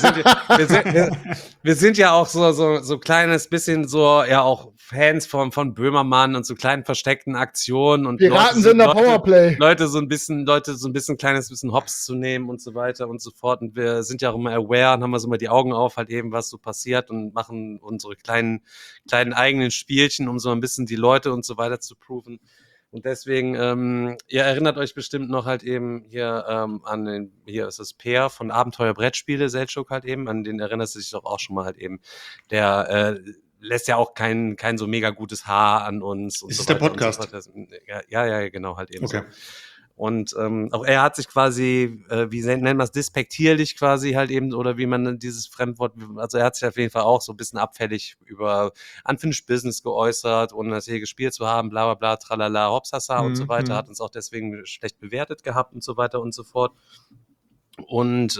wir sind ja auch so kleines bisschen so, ja auch Fans von Böhmermann und so kleinen versteckten Aktionen und Piraten sind der Powerplay. Leute so ein bisschen kleines bisschen Hops zu nehmen und so weiter und so fort. Und wir sind ja auch immer aware und haben so mal die Augen auf, halt eben, was so passiert und machen unsere kleinen eigenen Spielchen, um so ein bisschen die Leute und so weiter zu proven. Und deswegen, ihr erinnert euch bestimmt noch halt eben hier an hier ist es Peer von Abenteuer Brettspiele, Seltschuk halt eben, an den erinnerst du dich doch auch schon mal halt eben. Der lässt ja auch kein so mega gutes Haar an uns. Und ist so der weiter Podcast? Und so ja, genau, halt eben okay. so. Und auch er hat sich quasi, wie nennen wir es, despektierlich quasi halt eben, oder wie man dieses Fremdwort, also er hat sich auf jeden Fall auch so ein bisschen abfällig über Unfinished Business geäußert, ohne das hier gespielt zu haben, bla bla bla, tralala, hopsasa und so weiter, hat uns auch deswegen schlecht bewertet gehabt und so weiter und so fort. Und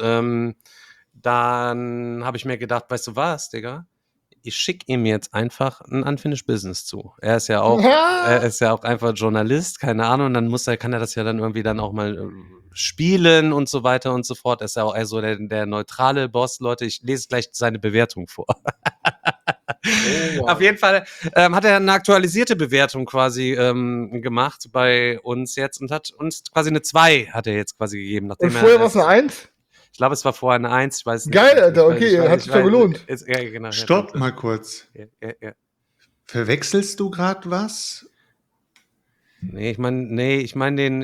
dann habe ich mir gedacht, weißt du was, Digga? Ich schicke ihm jetzt einfach ein Unfinished Business zu. Er ist ja auch einfach Journalist, keine Ahnung, und dann kann er das ja dann irgendwie dann auch mal spielen und so weiter und so fort. Er ist ja auch eher so der neutrale Boss, Leute. Ich lese gleich seine Bewertung vor. Wow. Auf jeden Fall hat er eine aktualisierte Bewertung quasi gemacht bei uns jetzt und hat uns quasi eine 2 hat er jetzt quasi gegeben. Und vorher war es eine 1? Ich glaube, es war vorher eine 1, ich weiß nicht. Geil, Alter, okay, hat sich ja gelohnt. Genau, stopp mal kurz. Ja. Verwechselst du gerade was? Nee, ich meine den,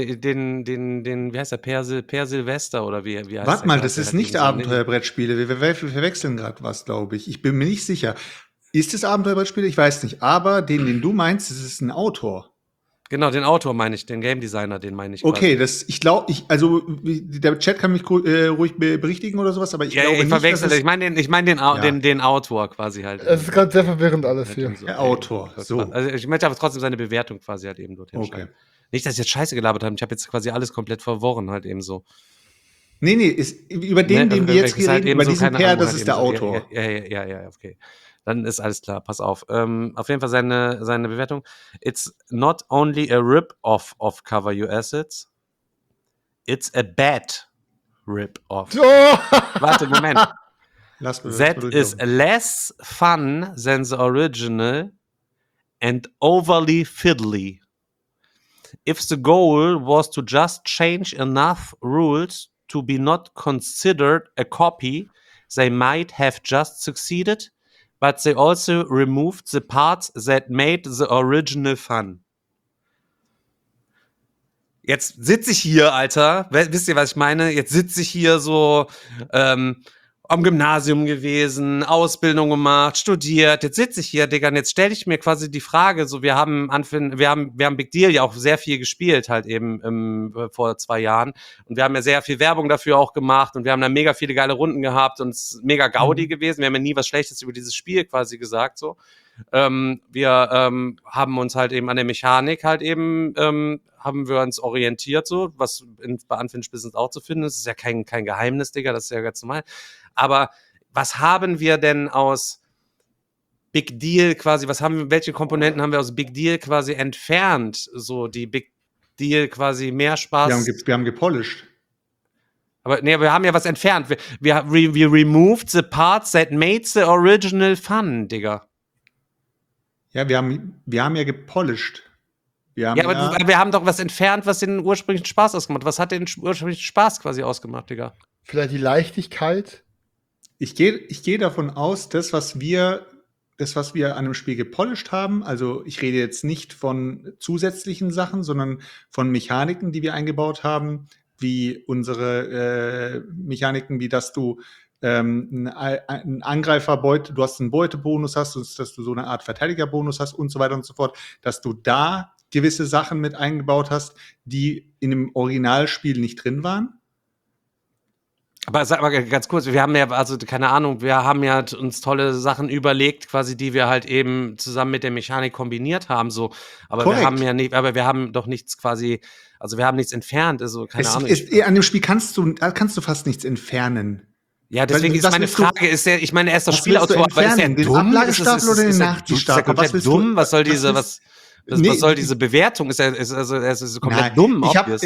wie heißt der, Per Silvester oder wie heißt der? Warte mal, das ist nicht Abenteuerbrettspiele. Wir verwechseln gerade was, glaube ich. Ich bin mir nicht sicher. Ist es Abenteuerbrettspiele? Ich weiß nicht. Aber den du meinst, das ist ein Autor. Genau, den Autor meine ich, den Game Designer, den meine ich. Okay, also der Chat kann mich ruhig berichtigen oder sowas, aber ich glaube nicht, verwechsel, ich meine den Autor quasi halt. Es ist gerade sehr verwirrend alles hier. Der Autor, so. Also ich möchte aber trotzdem seine Bewertung quasi halt eben dorthin schreiben. Nicht, dass ich jetzt Scheiße gelabert habe, ich habe jetzt quasi alles komplett verworren halt eben so. Nee, über den wir jetzt reden, halt über diesen Pair, das ist der Autor. Ja, okay. Dann ist alles klar, pass auf. Auf jeden Fall seine Bewertung. It's not only a rip-off of Cover Your Assets, it's a bad rip-off. Oh! Warte, Moment. That is less fun than the original and overly fiddly. If the goal was to just change enough rules to be not considered a copy, they might have just succeeded, but they also removed the parts that made the original fun. Jetzt sitze ich hier, Alter, wisst ihr, was ich meine? Jetzt sitze ich hier so am Gymnasium gewesen, Ausbildung gemacht, studiert. Jetzt sitze ich hier, Digga, und jetzt stelle ich mir quasi die Frage, so wir haben Big Deal ja auch sehr viel gespielt, halt eben vor 2 Jahren. Und wir haben ja sehr viel Werbung dafür auch gemacht und wir haben da mega viele geile Runden gehabt und es ist mega Gaudi gewesen. Wir haben ja nie was Schlechtes über dieses Spiel quasi gesagt, so. Wir haben uns halt eben an der Mechanik halt eben haben wir uns orientiert, so, was bei Unfinished Business auch zu finden ist. Das ist ja kein Geheimnis, Digga, das ist ja ganz normal. Aber was haben wir denn aus Big Deal quasi, welche Komponenten haben wir aus Big Deal quasi entfernt, so die Big Deal quasi mehr Spaß. Wir haben gepolished. Aber nee, wir haben ja was entfernt. Wir removed the parts that made the original fun, Digga. Ja, wir haben ja gepolished. Aber wir haben doch was entfernt, was den ursprünglichen Spaß ausgemacht hat. Was hat den ursprünglichen Spaß quasi ausgemacht, Digga? Vielleicht die Leichtigkeit? Ich gehe davon aus, das, was wir an einem Spiel gepolished haben, also ich rede jetzt nicht von zusätzlichen Sachen, sondern von Mechaniken, die wir eingebaut haben, wie unsere Mechaniken, wie dass du einen Angreifer du hast einen Beutebonus hast, dass du so eine Art Verteidigerbonus hast und so weiter und so fort, dass du da gewisse Sachen mit eingebaut hast, die in dem Originalspiel nicht drin waren. Aber sag mal ganz kurz, wir haben ja, also keine Ahnung, wir haben ja uns tolle Sachen überlegt, quasi, die wir halt eben zusammen mit der Mechanik kombiniert haben, so. Aber Korrekt. wir haben doch nichts quasi, also wir haben nichts entfernt, also keine Ahnung. An dem Spiel kannst du fast nichts entfernen. Ja, deswegen ist meine Frage, er ist doch Spielautor, aber ist er den dumm? Ablagestapel oder den Nachziehstapel? Ist er komplett dumm? Was soll diese Bewertung? Ist er komplett dumm? Ich habe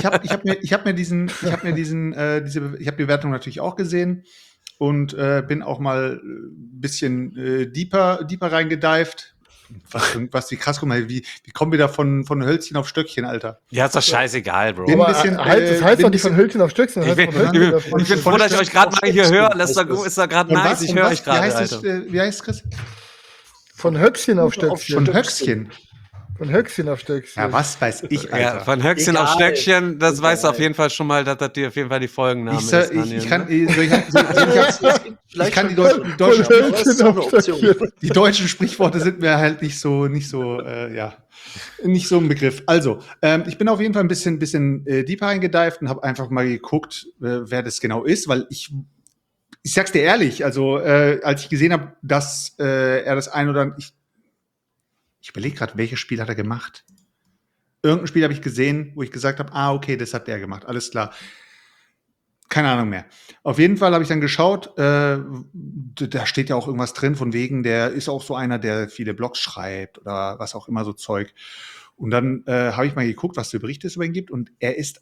die Bewertung natürlich auch gesehen und bin auch mal ein bisschen deeper reingedived. Was wie krass, guck mal, wie kommen wir da von Hölzchen auf Stöckchen, Alter? Ja, ist doch scheißegal, Bro. Das heißt doch nicht von Hölzchen auf Stöckchen. Ich bin froh, dass ich euch gerade mal hier höre. Ist doch gerade nice. Ich höre euch gerade, Alter. Wie heißt es, Chris? Von Höchstchen auf Stöckchen. Von Höchstchen. Von Höchstchen auf Stöckchen. Ja, was weiß ich, Alter. Ja, von Höchstchen auf Stöckchen, das weißt du auf jeden Fall schon mal, dass das dir auf jeden Fall die Folgennamen ist. Ich kann die deutschen Sprichworte sind mir halt nicht so ein Begriff. Also, ich bin auf jeden Fall ein bisschen deeper reingedived und habe einfach mal geguckt, wer das genau ist, weil ich sag's dir ehrlich, also als ich gesehen habe, dass er das ein oder ich überlege gerade, welches Spiel hat er gemacht? Irgendein Spiel habe ich gesehen, wo ich gesagt habe, okay, das hat der gemacht, alles klar. Keine Ahnung mehr. Auf jeden Fall habe ich dann geschaut, da steht ja auch irgendwas drin, von wegen, der ist auch so einer, der viele Blogs schreibt oder was auch immer so Zeug. Und dann habe ich mal geguckt, was für Berichte es über ihn gibt. Und er ist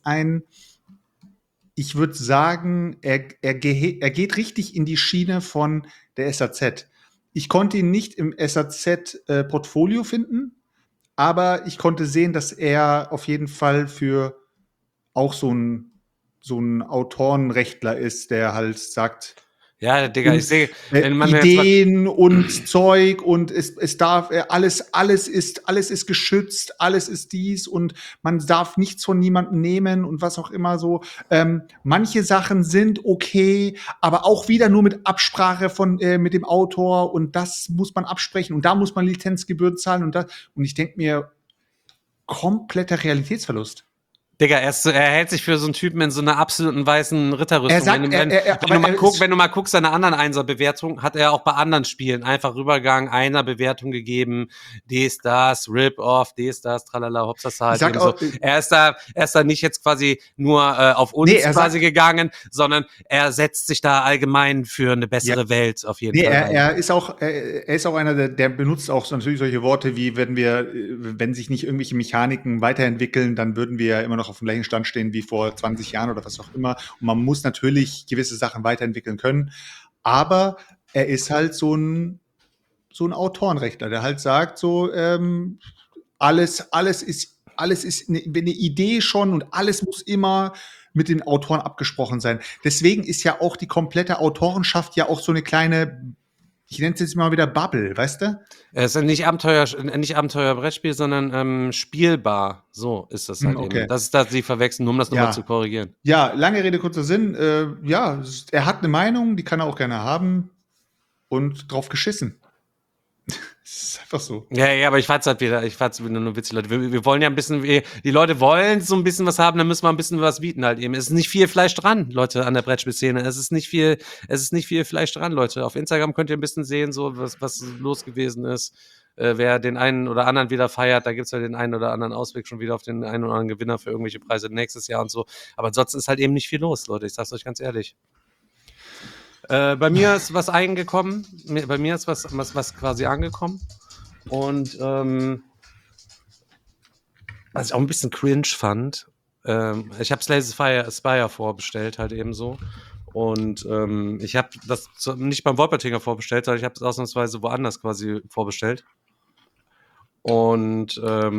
ich würde sagen, er geht richtig in die Schiene von der SAZ. Ich konnte ihn nicht im SAZ-Portfolio finden, aber ich konnte sehen, dass er auf jeden Fall für auch so ein Autorenrechtler ist, der halt sagt, ja, Digga, ich sehe Ideen und Zeug und es darf alles ist geschützt, alles ist dies und man darf nichts von niemandem nehmen und was auch immer so. Manche Sachen sind okay, aber auch wieder nur mit Absprache mit dem Autor und das muss man absprechen und da muss man Lizenzgebühren zahlen und ich denke mir, kompletter Realitätsverlust. Digga, er hält sich für so einen Typen in so einer absoluten weißen Ritterrüstung. Wenn du mal guckst, seine anderen Einser-Bewertungen, hat er auch bei anderen Spielen einfach Rübergang einer Bewertung gegeben, das, Rip-Off, das, tralala, hopsasa. Halt so. Er ist da nicht jetzt quasi nur auf uns quasi gegangen, sondern er setzt sich da allgemein für eine bessere Welt auf jeden Fall. Er ist auch einer, der benutzt auch natürlich solche Worte wie, wenn sich nicht irgendwelche Mechaniken weiterentwickeln, dann würden wir ja immer noch auf dem gleichen Stand stehen wie vor 20 Jahren oder was auch immer. Und man muss natürlich gewisse Sachen weiterentwickeln können. Aber er ist halt so ein Autorenrechtler, der halt sagt so, alles ist eine Idee schon und alles muss immer mit den Autoren abgesprochen sein. Deswegen ist ja auch die komplette Autorenschaft ja auch so eine kleine, ich nenne es jetzt mal wieder Bubble, weißt du? Es ist nicht Abenteuer-Brettspiel, sondern spielbar. So ist das halt Okay. eben. Das ist das, sie verwechseln, nur um das nochmal zu korrigieren. Ja, lange Rede, kurzer Sinn. Ja, er hat eine Meinung, die kann er auch gerne haben und drauf geschissen. Das ist einfach so. Ja, aber ich fand's wieder nur witzig, Leute. Wir wollen ja ein bisschen, die Leute wollen so ein bisschen was haben, dann müssen wir ein bisschen was bieten halt eben. Es ist nicht viel Fleisch dran, Leute, an der Brettspielszene. Es ist nicht viel Fleisch dran, Leute. Auf Instagram könnt ihr ein bisschen sehen, so was los gewesen ist. Wer den einen oder anderen wieder feiert, da gibt's ja den einen oder anderen Ausweg schon wieder auf den einen oder anderen Gewinner für irgendwelche Preise nächstes Jahr und so. Aber ansonsten ist halt eben nicht viel los, Leute. Ich sag's euch ganz ehrlich. Bei mir ist was eingekommen. Bei mir ist was quasi angekommen. Und was ich auch ein bisschen cringe fand, ich habe Slay the Spire vorbestellt, halt eben so. Und ich habe das nicht beim Wolpertinger vorbestellt, sondern ich habe es ausnahmsweise woanders quasi vorbestellt. Und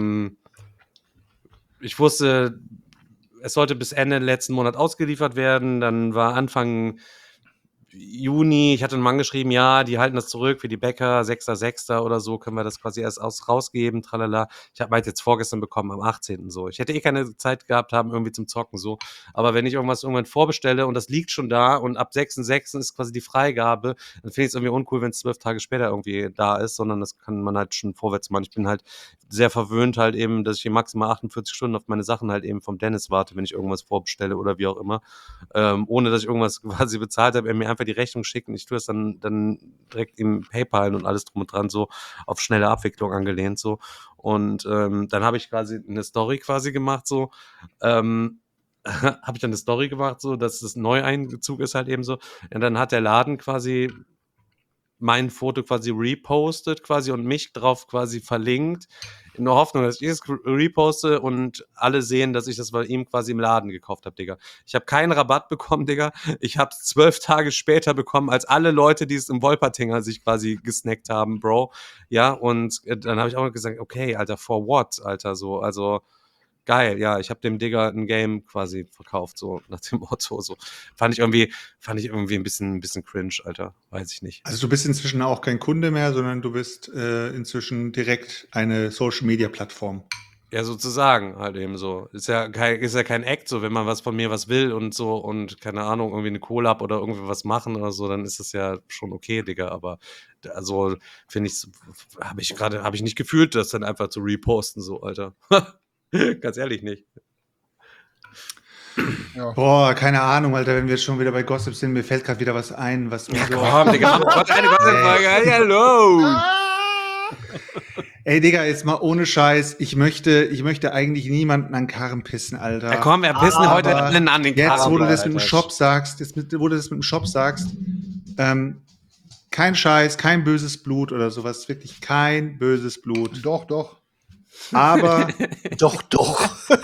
ich wusste, es sollte bis Ende letzten Monat ausgeliefert werden. Dann war Anfang Juni, ich hatte einen Mann geschrieben, ja, die halten das zurück für die Bäcker, 6.6. oder so, können wir das quasi erst rausgeben, tralala. Ich habe halt jetzt vorgestern bekommen, am 18. so. Ich hätte keine Zeit gehabt haben, irgendwie zum Zocken so. Aber wenn ich irgendwann vorbestelle und das liegt schon da und ab 6.6. ist quasi die Freigabe, dann finde ich es irgendwie uncool, wenn es 12 Tage später irgendwie da ist, sondern das kann man halt schon vorwärts machen. Ich bin halt sehr verwöhnt halt eben, dass ich hier maximal 48 Stunden auf meine Sachen halt eben vom Dennis warte, wenn ich irgendwas vorbestelle oder wie auch immer. Ohne dass ich irgendwas quasi bezahlt habe, er mir einfach die Rechnung schickt und ich tue es dann direkt im PayPal und alles drum und dran so auf schnelle Abwicklung angelehnt so. Und dann habe ich quasi eine Story quasi gemacht so. Habe ich dann eine Story gemacht so, dass das Neueinzug ist halt eben so. Und dann hat der Laden quasi mein Foto quasi repostet quasi und mich drauf quasi verlinkt, in der Hoffnung, dass ich es reposte und alle sehen, dass ich das bei ihm quasi im Laden gekauft habe, Digga. Ich habe keinen Rabatt bekommen, Digga. Ich habe es 12 Tage später bekommen, als alle Leute, die es im Wolpertinger sich quasi gesnackt haben, Bro. Ja, und dann habe ich auch noch gesagt, okay, Alter, for what, Alter, so, also geil, ja, ich habe dem Digger ein Game quasi verkauft, so nach dem Motto, so. Fand ich irgendwie ein bisschen cringe, Alter, weiß ich nicht. Also du bist inzwischen auch kein Kunde mehr, sondern du bist inzwischen direkt eine Social-Media-Plattform. Ja, sozusagen, halt eben so. Ist ja kein Act, so, wenn man was von mir was will und so und, keine Ahnung, irgendwie eine Collab oder irgendwie was machen oder so, dann ist das ja schon okay, Digga, aber also, finde ich, habe ich nicht gefühlt, das dann einfach zu reposten, so, Alter. Ganz ehrlich nicht. Ja. Boah, keine Ahnung, Alter, wenn wir schon wieder bei Gossip sind, mir fällt gerade wieder was ein, was mir so... Komm, Digga, eine Gossip-Folge, hallo! Ey, Digga, jetzt mal ohne Scheiß, ich möchte eigentlich niemanden an Karren pissen, Alter. Ja, komm, wir pissen heute allen an den Karren. Jetzt, wo du das mit dem Shop sagst, kein Scheiß, kein böses Blut oder sowas, wirklich kein böses Blut. Doch. Aber doch. Doch.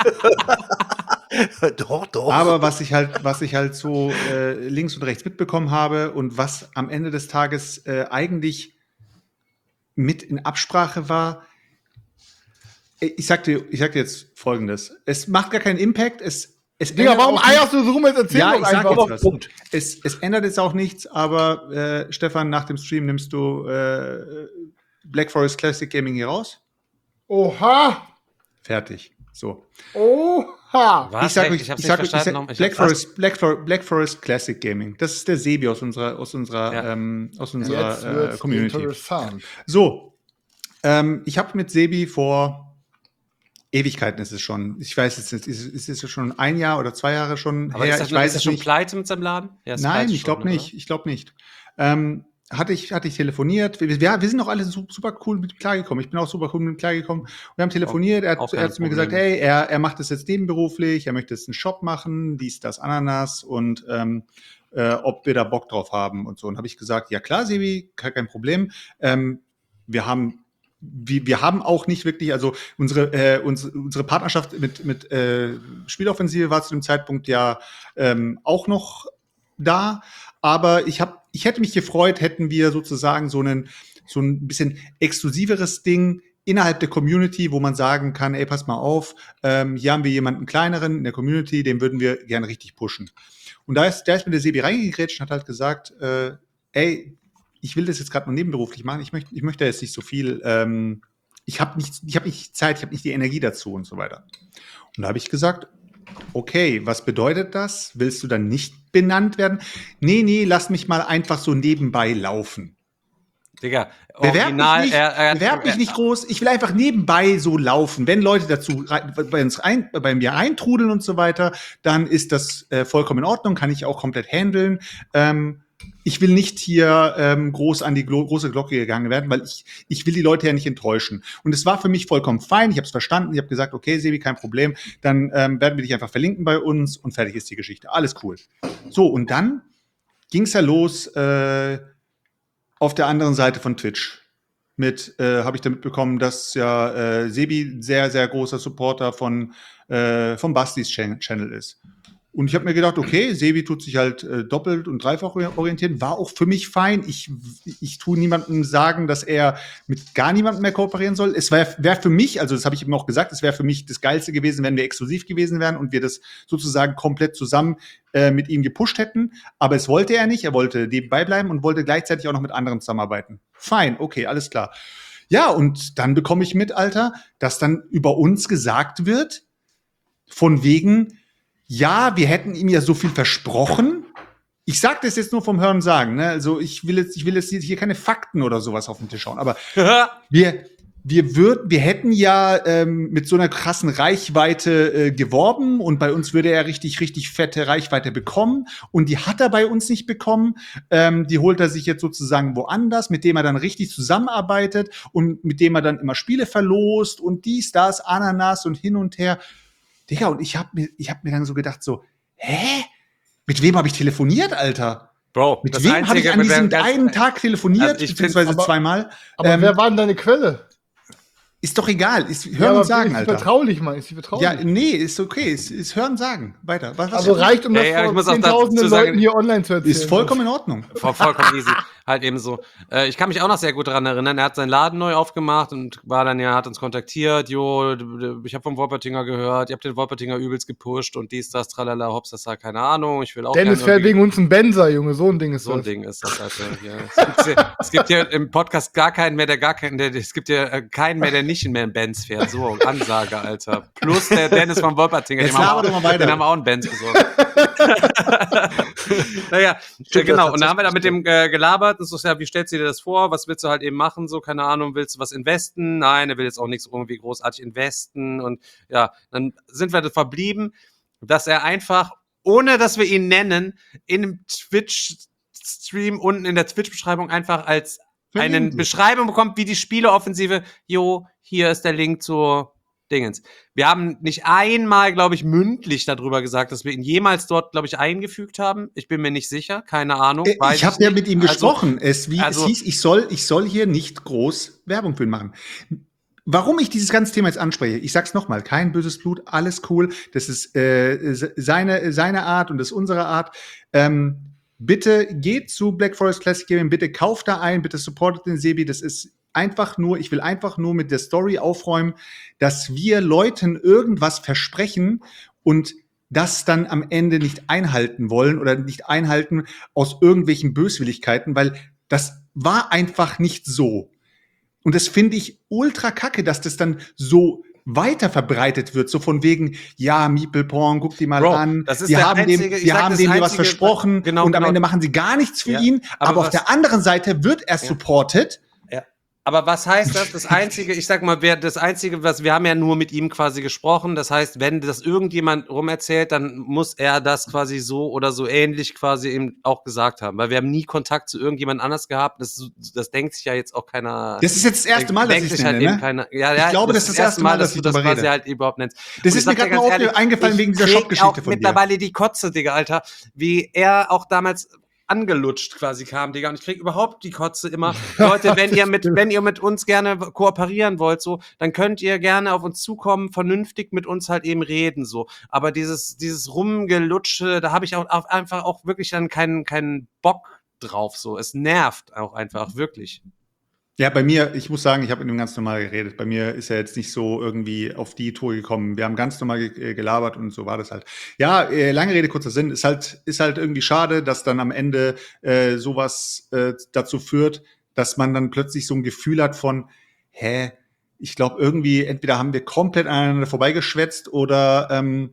Aber was ich halt so links und rechts mitbekommen habe und was am Ende des Tages eigentlich mit in Absprache war, ich sag dir jetzt Folgendes. Es macht gar keinen Impact. Digga, warum eierst du so rum? Jetzt erzähl doch einfach. Es ändert jetzt auch nichts, aber Stefan, nach dem Stream nimmst du Black Forest Classic Gaming hier raus. Oha! Fertig. So. Oha! Was? Ich sag Black Forest Classic Gaming. Das ist der Sebi aus unserer Community. Interessant. So. Ich habe mit Sebi vor Ewigkeiten ist es schon. Ich weiß jetzt nicht, ist es schon 1 Jahr oder 2 Jahre schon aber her? Ist er schon pleite mit seinem Laden? Ja, nein, ich glaube nicht. Ich glaube nicht. Hatte ich telefoniert. Wir sind auch alle super cool mit ihm klargekommen. Ich bin auch super cool mit ihm klargekommen. Wir haben telefoniert. Er hat zu mir gesagt, hey, er macht das jetzt nebenberuflich. Er möchte jetzt einen Shop machen, dies, das, Ananas und ob wir da Bock drauf haben und so. Und habe ich gesagt, ja klar, Sebi, kein Problem. Wir haben auch nicht wirklich, also unsere Partnerschaft mit Spieloffensive war zu dem Zeitpunkt ja auch noch da. Aber ich hätte mich gefreut, hätten wir sozusagen so ein bisschen exklusiveres Ding innerhalb der Community, wo man sagen kann, ey, pass mal auf, hier haben wir jemanden kleineren in der Community, den würden wir gerne richtig pushen. Und da ist mir der Sebi reingegrätscht und hat halt gesagt, ey, ich will das jetzt gerade nur nebenberuflich machen, ich möchte jetzt nicht so viel, ich habe nicht Zeit, ich habe nicht die Energie dazu und so weiter. Und da habe ich gesagt, okay, was bedeutet das? Willst du dann nicht benannt werden? Nee, lass mich mal einfach so nebenbei laufen. Digga, Bewerb mich nicht groß. Ich will einfach nebenbei so laufen. Wenn Leute dazu bei mir eintrudeln und so weiter, dann ist das vollkommen in Ordnung, kann ich auch komplett handeln. Ich will nicht hier groß an die große Glocke gegangen werden, weil ich will die Leute ja nicht enttäuschen. Und es war für mich vollkommen fein. Ich habe es verstanden. Ich habe gesagt, okay, Sebi, kein Problem. Dann werden wir dich einfach verlinken bei uns und fertig ist die Geschichte. Alles cool. So, und dann ging's ja los auf der anderen Seite von Twitch. Habe ich da mitbekommen, dass ja Sebi sehr, sehr großer Supporter von Bastis Channel ist. Und ich habe mir gedacht, okay, Sebi tut sich halt doppelt und dreifach orientieren. War auch für mich fein. Ich tue niemandem sagen, dass er mit gar niemandem mehr kooperieren soll. Es wäre für mich, also das habe ich ihm auch gesagt, es wäre für mich das Geilste gewesen, wenn wir exklusiv gewesen wären und wir das sozusagen komplett zusammen mit ihm gepusht hätten. Aber es wollte er nicht. Er wollte nebenbei bleiben und wollte gleichzeitig auch noch mit anderen zusammenarbeiten. Fein, okay, alles klar. Ja, und dann bekomme ich mit, Alter, dass dann über uns gesagt wird, von wegen, ja, wir hätten ihm ja so viel versprochen. Ich sage das jetzt nur vom Hören sagen, ne? Also ich will jetzt hier keine Fakten oder sowas auf den Tisch hauen, aber wir hätten ja mit so einer krassen Reichweite geworben und bei uns würde er richtig, richtig fette Reichweite bekommen und die hat er bei uns nicht bekommen. Die holt er sich jetzt sozusagen woanders, mit dem er dann richtig zusammenarbeitet und mit dem er dann immer Spiele verlost und dies, das, Ananas und hin und her. Digga, und ich hab mir dann so gedacht, so, hä? Mit wem habe ich telefoniert, Alter? Bro, mit wem habe ich an diesem einen Tag telefoniert, beziehungsweise zweimal? Aber wer war denn deine Quelle? Ist doch egal, hören und sagen, Alter. Ist vertraulich, Mann, ist sie vertraulich? Ja, nee, ist okay, ist hören, sagen, weiter. Was also reicht, um das vor 10.000 Leuten hier online zu erzählen. Ist vollkommen in Ordnung. Vollkommen easy. Halt eben so. Ich kann mich auch noch sehr gut daran erinnern, er hat seinen Laden neu aufgemacht und hat uns kontaktiert, ich habe vom Wolpertinger gehört, ihr habt den Wolpertinger übelst gepusht und dies, das, tralala, hops, das, keine Ahnung, ich will auch Dennis fährt wegen uns ein Benzer, Junge, so ein Ding ist das. So ein Ding ist das, Alter. Ja. Es gibt hier im Podcast keinen mehr, der nicht mehr in Benz fährt. So, Ansage, Alter. Plus der Dennis vom Wolpertinger, den haben wir auch einen Benz besorgt. Naja, genau. Und dann haben wir da mit dem gelabert und so, ja, wie stellst du dir das vor? Was willst du halt eben machen? So, keine Ahnung, willst du was investen? Nein, er will jetzt auch nichts irgendwie großartig investen. Und ja, dann sind wir verblieben, dass er einfach, ohne dass wir ihn nennen, in dem Twitch-Stream unten in der Twitch-Beschreibung einfach als eine Beschreibung bekommt, wie die Spieleoffensive, hier ist der Link zur Dingens. Wir haben nicht einmal, glaube ich, mündlich darüber gesagt, dass wir ihn jemals dort, glaube ich, eingefügt haben. Ich bin mir nicht sicher, keine Ahnung. Ich habe ja mit ihm gesprochen. Es hieß, ich soll hier nicht groß Werbung für ihn machen. Warum ich dieses ganze Thema jetzt anspreche, ich sag's nochmal, kein böses Blut, alles cool. Das ist seine Art und das ist unsere Art. Bitte geht zu Black Forest Classic Gaming, bitte kauft da ein, bitte supportet den Sebi. Das ist ich will einfach nur mit der Story aufräumen, dass wir Leuten irgendwas versprechen und das dann am Ende nicht einhalten wollen oder nicht einhalten aus irgendwelchen Böswilligkeiten, weil das war einfach nicht so. Und das finde ich ultra kacke, dass das dann so weiter verbreitet wird, so von wegen, ja, Meeple-Porn, guck die mal an, wir haben dem was versprochen und am Ende machen sie gar nichts für ihn, aber auf der anderen Seite wird er supported. Aber was heißt das? Das Einzige, was wir haben ja nur mit ihm quasi gesprochen. Das heißt, wenn das irgendjemand rumerzählt, dann muss er das quasi so oder so ähnlich quasi eben auch gesagt haben. Weil wir haben nie Kontakt zu irgendjemand anders gehabt. Das denkt sich ja jetzt auch keiner. Das ist jetzt das erste Mal, dass ich es nenne, ne? Ich glaube, das ist das erste Mal, dass du das quasi halt überhaupt nennst. Das ist mir gerade mal eingefallen wegen dieser Shop-Geschichte von dir. Mittlerweile die Kotze, Digga, Alter. Wie er auch damals angelutscht quasi kam, Digga. Und ich krieg überhaupt die Kotze immer. Leute, wenn ihr mit uns gerne kooperieren wollt, so, dann könnt ihr gerne auf uns zukommen, vernünftig mit uns halt eben reden, so. Aber dieses Rumgelutsche, da habe ich auch einfach auch wirklich dann keinen Bock drauf, so. Es nervt auch einfach, wirklich. Ja, bei mir, ich muss sagen, ich habe mit ihm ganz normal geredet. Bei mir ist er jetzt nicht so irgendwie auf die Tour gekommen. Wir haben ganz normal gelabert und so war das halt. Ja, lange Rede, kurzer Sinn. Ist halt irgendwie schade, dass dann am Ende sowas dazu führt, dass man dann plötzlich so ein Gefühl hat von, ich glaube irgendwie, entweder haben wir komplett aneinander vorbeigeschwätzt oder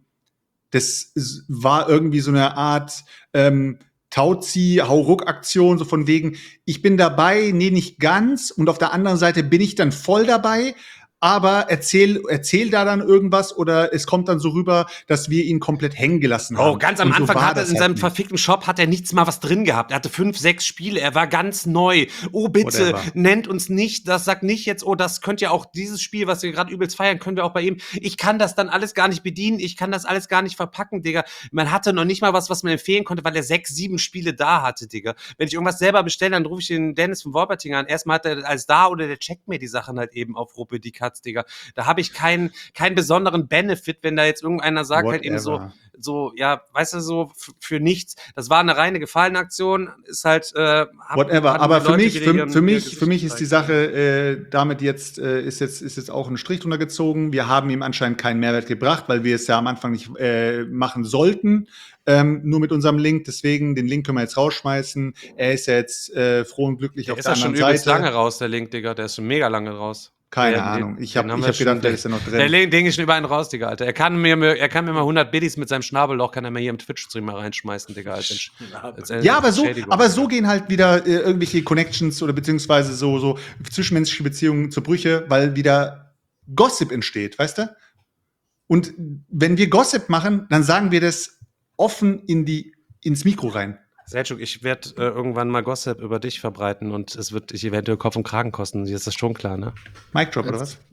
war irgendwie so eine Art Tauzi-Hauruck-Aktion, so von wegen, ich bin dabei, nee, nicht ganz. Und auf der anderen Seite bin ich dann voll dabei, aber erzähl da dann irgendwas oder es kommt dann so rüber, dass wir ihn komplett hängen gelassen haben. Oh, ganz am Anfang hat er in seinem verfickten Shop hat er nichts mal was drin gehabt. Er hatte 5, 6 Spiele, er war ganz neu. Oh, bitte, nennt uns nicht, das sagt nicht jetzt, oh, das könnt ihr auch, dieses Spiel, was wir gerade übelst feiern, können wir auch bei ihm. Ich kann das dann alles gar nicht bedienen, ich kann das alles gar nicht verpacken, Digga. Man hatte noch nicht mal was man empfehlen konnte, weil er 6, 7 Spiele da hatte, Digga. Wenn ich irgendwas selber bestelle, dann rufe ich den Dennis von Wolperting an. Erstmal hat er als da oder der checkt mir die Sachen halt eben auf Ruppe die Katz, Digga. Da habe ich keinen besonderen Benefit, wenn da jetzt irgendeiner sagt, halt eben so, ja, weißt du, so für nichts. Das war eine reine Gefallenaktion, ist halt whatever, aber für mich ist die Sache damit jetzt ist jetzt auch ein Strich drunter gezogen. Wir haben ihm anscheinend keinen Mehrwert gebracht, weil wir es ja am Anfang nicht machen sollten. Nur mit unserem Link, deswegen, den Link können wir jetzt rausschmeißen. Er ist ja jetzt froh und glücklich auf der anderen Seite. Der ist ja schon übelst lange raus, der Link, Digga, der ist schon mega lange raus. Keine Ahnung. Ich hab gedacht, der ist ja noch drin. Der Ding ist schon über einen raus, Digga, Alter. Er kann mir mal 100 Biddies mit seinem Schnabelloch, kann er mir hier im Twitch-Stream mal reinschmeißen, Digga. Aber so gehen halt wieder irgendwelche Connections oder beziehungsweise so zwischenmenschliche Beziehungen zu Brüche, weil wieder Gossip entsteht, weißt du? Und wenn wir Gossip machen, dann sagen wir das offen ins Mikro rein. Selchuk, ich werde irgendwann mal Gossip über dich verbreiten und es wird dich eventuell Kopf und Kragen kosten. Dir ist das schon klar, ne? Mic Drop, oder was?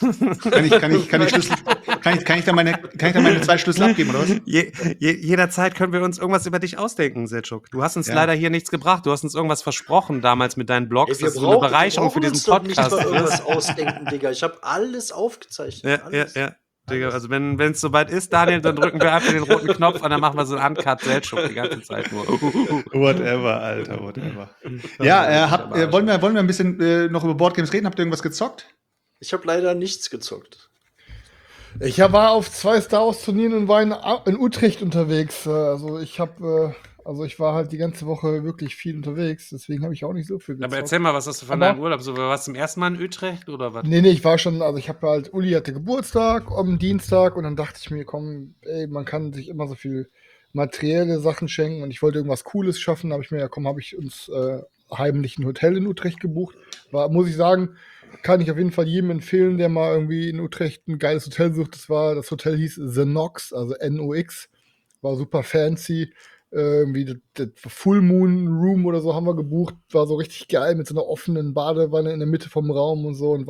Kann ich da meine 2 Schlüssel abgeben, oder was? Jederzeit können wir uns irgendwas über dich ausdenken, Selchuk. Du hast uns leider hier nichts gebracht. Du hast uns irgendwas versprochen damals mit deinen Blogs. Das ist eine Bereicherung für diesen Podcast. Ich irgendwas ausdenken, Digga. Ich habe alles aufgezeichnet. Ja. Digga, also wenn es soweit ist, Daniel, dann drücken wir einfach den roten Knopf und dann machen wir so einen Uncut Selchuk die ganze Zeit nur. Whatever, Alter, whatever. Ja, wollen wir ein bisschen noch über Boardgames reden? Habt ihr irgendwas gezockt? Ich habe leider nichts gezockt. Ich war auf 2 Star Wars Turnieren und war in Utrecht unterwegs. Also ich war halt die ganze Woche wirklich viel unterwegs, deswegen habe ich auch nicht so viel gezockt. Aber erzähl mal, was hast du von deinem Urlaub? So, warst du zum ersten Mal in Utrecht oder was? Nee, ich war schon, also ich habe halt, Uli hatte Geburtstag am Dienstag und dann dachte ich mir, komm, ey, man kann sich immer so viel materielle Sachen schenken und ich wollte irgendwas Cooles schaffen, habe ich mir, habe ich uns heimlich ein Hotel in Utrecht gebucht. Muss ich sagen, kann ich auf jeden Fall jedem empfehlen, der mal irgendwie in Utrecht ein geiles Hotel sucht. Das Hotel hieß The Nox, also Nox, war super fancy. Irgendwie das Full Moon Room oder so haben wir gebucht, war so richtig geil mit so einer offenen Badewanne in der Mitte vom Raum und so und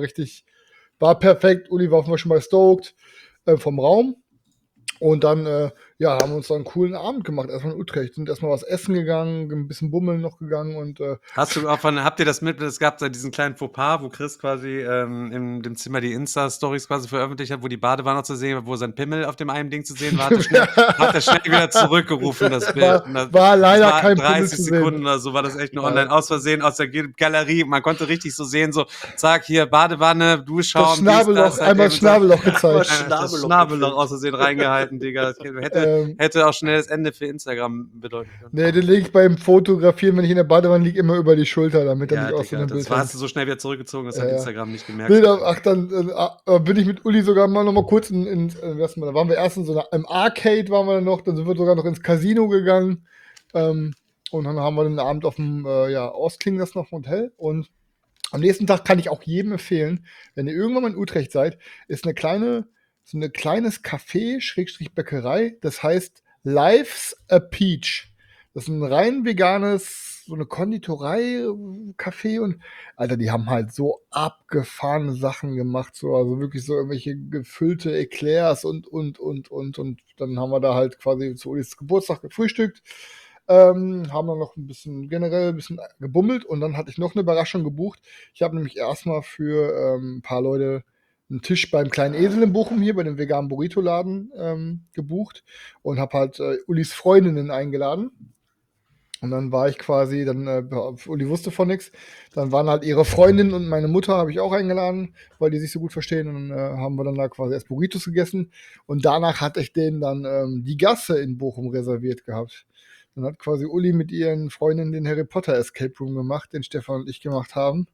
war perfekt. Uli war offenbar schon mal stoked vom Raum und dann haben wir uns da einen coolen Abend gemacht, erstmal in Utrecht, sind erstmal was essen gegangen, ein bisschen bummeln noch gegangen und habt ihr das mit, es gab da diesen kleinen Fauxpas, wo Chris quasi in dem Zimmer die Insta-Stories quasi veröffentlicht hat, wo die Badewanne noch zu sehen war, wo sein Pimmel auf dem einen Ding zu sehen war, hat er schnell wieder zurückgerufen, das Bild. War leider kein 30 Sekunden oder so, war das echt nur online aus Versehen aus der Galerie, man konnte richtig so sehen, so, zack, hier, Badewanne, Duschschaum, das Schnabelloch, einmal Schnabelloch gezeigt. Das Schnabelloch aus Versehen reingehalten, Digga. Hätte auch schnell das Ende für Instagram bedeuten können. Nee, den lege ich beim Fotografieren, wenn ich in der Badewanne liege, immer über die Schulter, damit er nicht aus so einem Bild das hast du so schnell wieder zurückgezogen, das hat Instagram nicht gemerkt. Dann bin ich mit Uli sogar mal noch mal kurz da waren wir erst im Arcade waren wir noch, dann sind wir sogar noch ins Casino gegangen und dann haben wir den Abend auf dem ausklingen lassen auf dem Hotel und am nächsten Tag kann ich auch jedem empfehlen, wenn ihr irgendwann mal in Utrecht seid, ist so ein kleines Café, Bäckerei, das heißt Life's a Peach. Das ist ein rein veganes, so eine Konditorei-Café und Alter, die haben halt so abgefahrene Sachen gemacht, so, also wirklich so irgendwelche gefüllte Eclairs und dann haben wir da halt quasi zu Ulis Geburtstag gefrühstückt, haben dann noch generell ein bisschen gebummelt und dann hatte ich noch eine Überraschung gebucht. Ich habe nämlich erstmal für ein paar Leute einen Tisch beim Kleinen Esel in Bochum hier, bei dem veganen Burrito-Laden gebucht und habe halt Ulis Freundinnen eingeladen. Und dann war ich quasi, Uli wusste von nichts. Dann waren halt ihre Freundin und meine Mutter, habe ich auch eingeladen, weil die sich so gut verstehen. Und dann haben wir dann da quasi erst Burritos gegessen. Und danach hatte ich denen dann die Gasse in Bochum reserviert gehabt. Dann hat quasi Uli mit ihren Freundinnen den Harry Potter Escape Room gemacht, den Stefan und ich gemacht haben.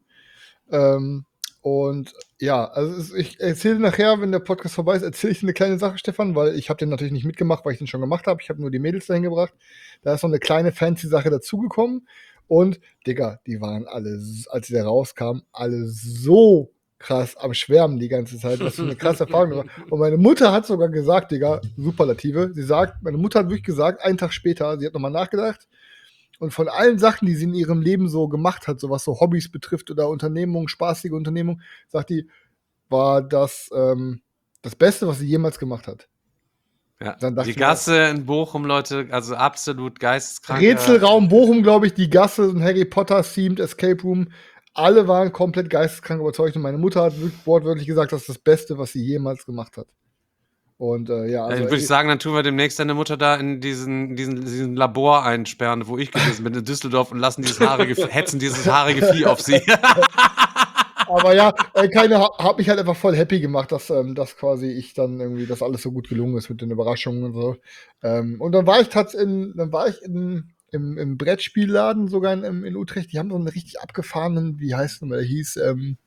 Und ja, also ich erzähle nachher, wenn der Podcast vorbei ist, erzähle ich eine kleine Sache, Stefan, weil ich habe den natürlich nicht mitgemacht, weil ich den schon gemacht habe. Ich habe nur die Mädels dahin gebracht. Da ist noch eine kleine fancy Sache dazugekommen. Und, Digga, die waren alle, als sie da rauskamen, alle so krass am Schwärmen die ganze Zeit. Was für eine krasse Erfahrung war. Und meine Mutter hat sogar gesagt, Digga, Superlative. Meine Mutter hat wirklich gesagt, einen Tag später, sie hat nochmal nachgedacht. Und von allen Sachen, die sie in ihrem Leben so gemacht hat, so was so Hobbys betrifft oder Unternehmungen, spaßige Unternehmungen, sagt die, war das das Beste, was sie jemals gemacht hat. Ja. Dann dachte Die ich Gasse in Bochum, Leute, also absolut geisteskrank. Rätselraum Bochum, glaube ich, die Gasse, ein Harry Potter-themed Escape Room. Alle waren komplett geisteskrank überzeugt und meine Mutter hat wirklich wortwörtlich gesagt, das ist das Beste, was sie jemals gemacht hat. Und ja, also Dann würde ich sagen, dann tun wir demnächst deine Mutter da in diesen Labor einsperren, wo ich gewesen bin in Düsseldorf und lassen hetzen dieses haarige Vieh auf sie. aber ja, hab mich halt einfach voll happy gemacht, dass quasi ich dann irgendwie, dass alles so gut gelungen ist mit den Überraschungen und so. Und dann war ich im Brettspielladen sogar in Utrecht. Die haben so einen richtig abgefahrenen, wie heißt der hieß,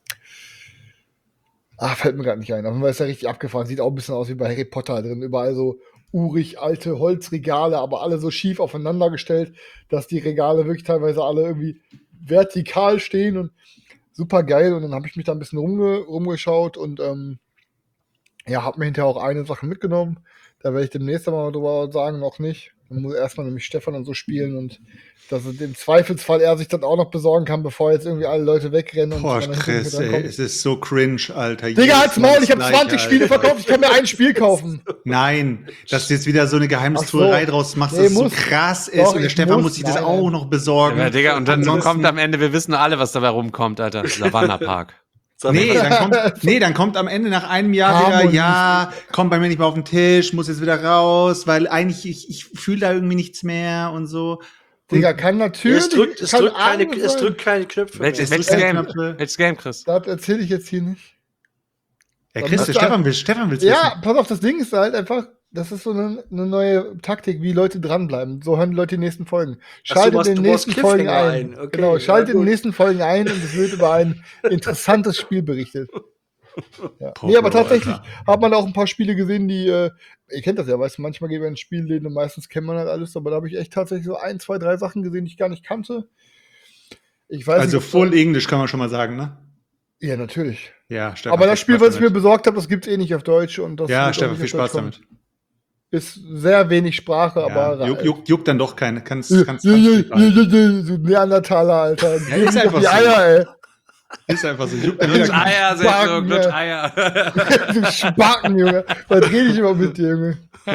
fällt mir gerade nicht ein. Aber ist ja richtig abgefahren. Sieht auch ein bisschen aus wie bei Harry Potter drin. Überall so urig alte Holzregale, aber alle so schief aufeinander gestellt, dass die Regale wirklich teilweise alle irgendwie vertikal stehen und super geil. Und dann habe ich mich da ein bisschen rumgeschaut und habe mir hinterher auch eine Sache mitgenommen. Da werde ich demnächst mal drüber sagen, noch nicht. Dann muss erstmal nämlich Stefan und so spielen und dass im Zweifelsfall er sich dann auch noch besorgen kann, bevor jetzt irgendwie alle Leute wegrennen. Boah, Chris, ey, es ist so cringe, Alter. Digga, halt's Maul, ich habe 20 Spiele verkauft, ich kann mir ein Spiel kaufen. Nein, dass du jetzt wieder so eine Geheimnistuerei draus machst, dass es so krass ist und der Stefan muss sich das auch noch besorgen. Ja, Digga, und dann kommt am Ende, wir wissen alle, was dabei rumkommt, Alter. Savannah Park. Dann kommt am Ende nach einem Jahr wieder, kommt bei mir nicht mehr auf den Tisch, muss jetzt wieder raus, weil eigentlich ich fühle da irgendwie nichts mehr und so. Digga, kann natürlich. Es drückt keine Knöpfe. Welches Game, Chris? Das erzähle ich jetzt hier nicht. Ja, Chris, Stefan will's wissen. Ja, pass auf, das Ding ist halt einfach, das ist so eine neue Taktik, wie Leute dranbleiben. So hören die Leute die nächsten Folgen. Schaltet in den nächsten Folgen ein. Okay, genau, schaltet in den nächsten Folgen ein und es wird über ein interessantes Spiel berichtet. Ja. Nee, aber tatsächlich hat man auch ein paar Spiele gesehen, die, ihr kennt das ja, weißt du, manchmal geht man ins Spielläden und meistens kennt man halt alles, aber da habe ich echt tatsächlich so 1, 2, 3 Sachen gesehen, die ich gar nicht kannte. Ich weiß also nicht, Full English kann man schon mal sagen, ne? Ja, natürlich. Ja, Stefan, aber das Spiel, was ich mir besorgt habe, das gibt's eh nicht auf Deutsch. Und das ja, Stefan, viel Spaß damit. Ist sehr wenig Sprache, aber juckt dann doch keine. Kannst so Neandertaler, Alter. Ja, ist einfach die so. Eier, ey. Ist einfach so. Eier, Glutsch Eier. Du Spacken, Junge. Was rede ich immer mit dir, Junge?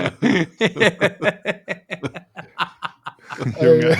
Junge,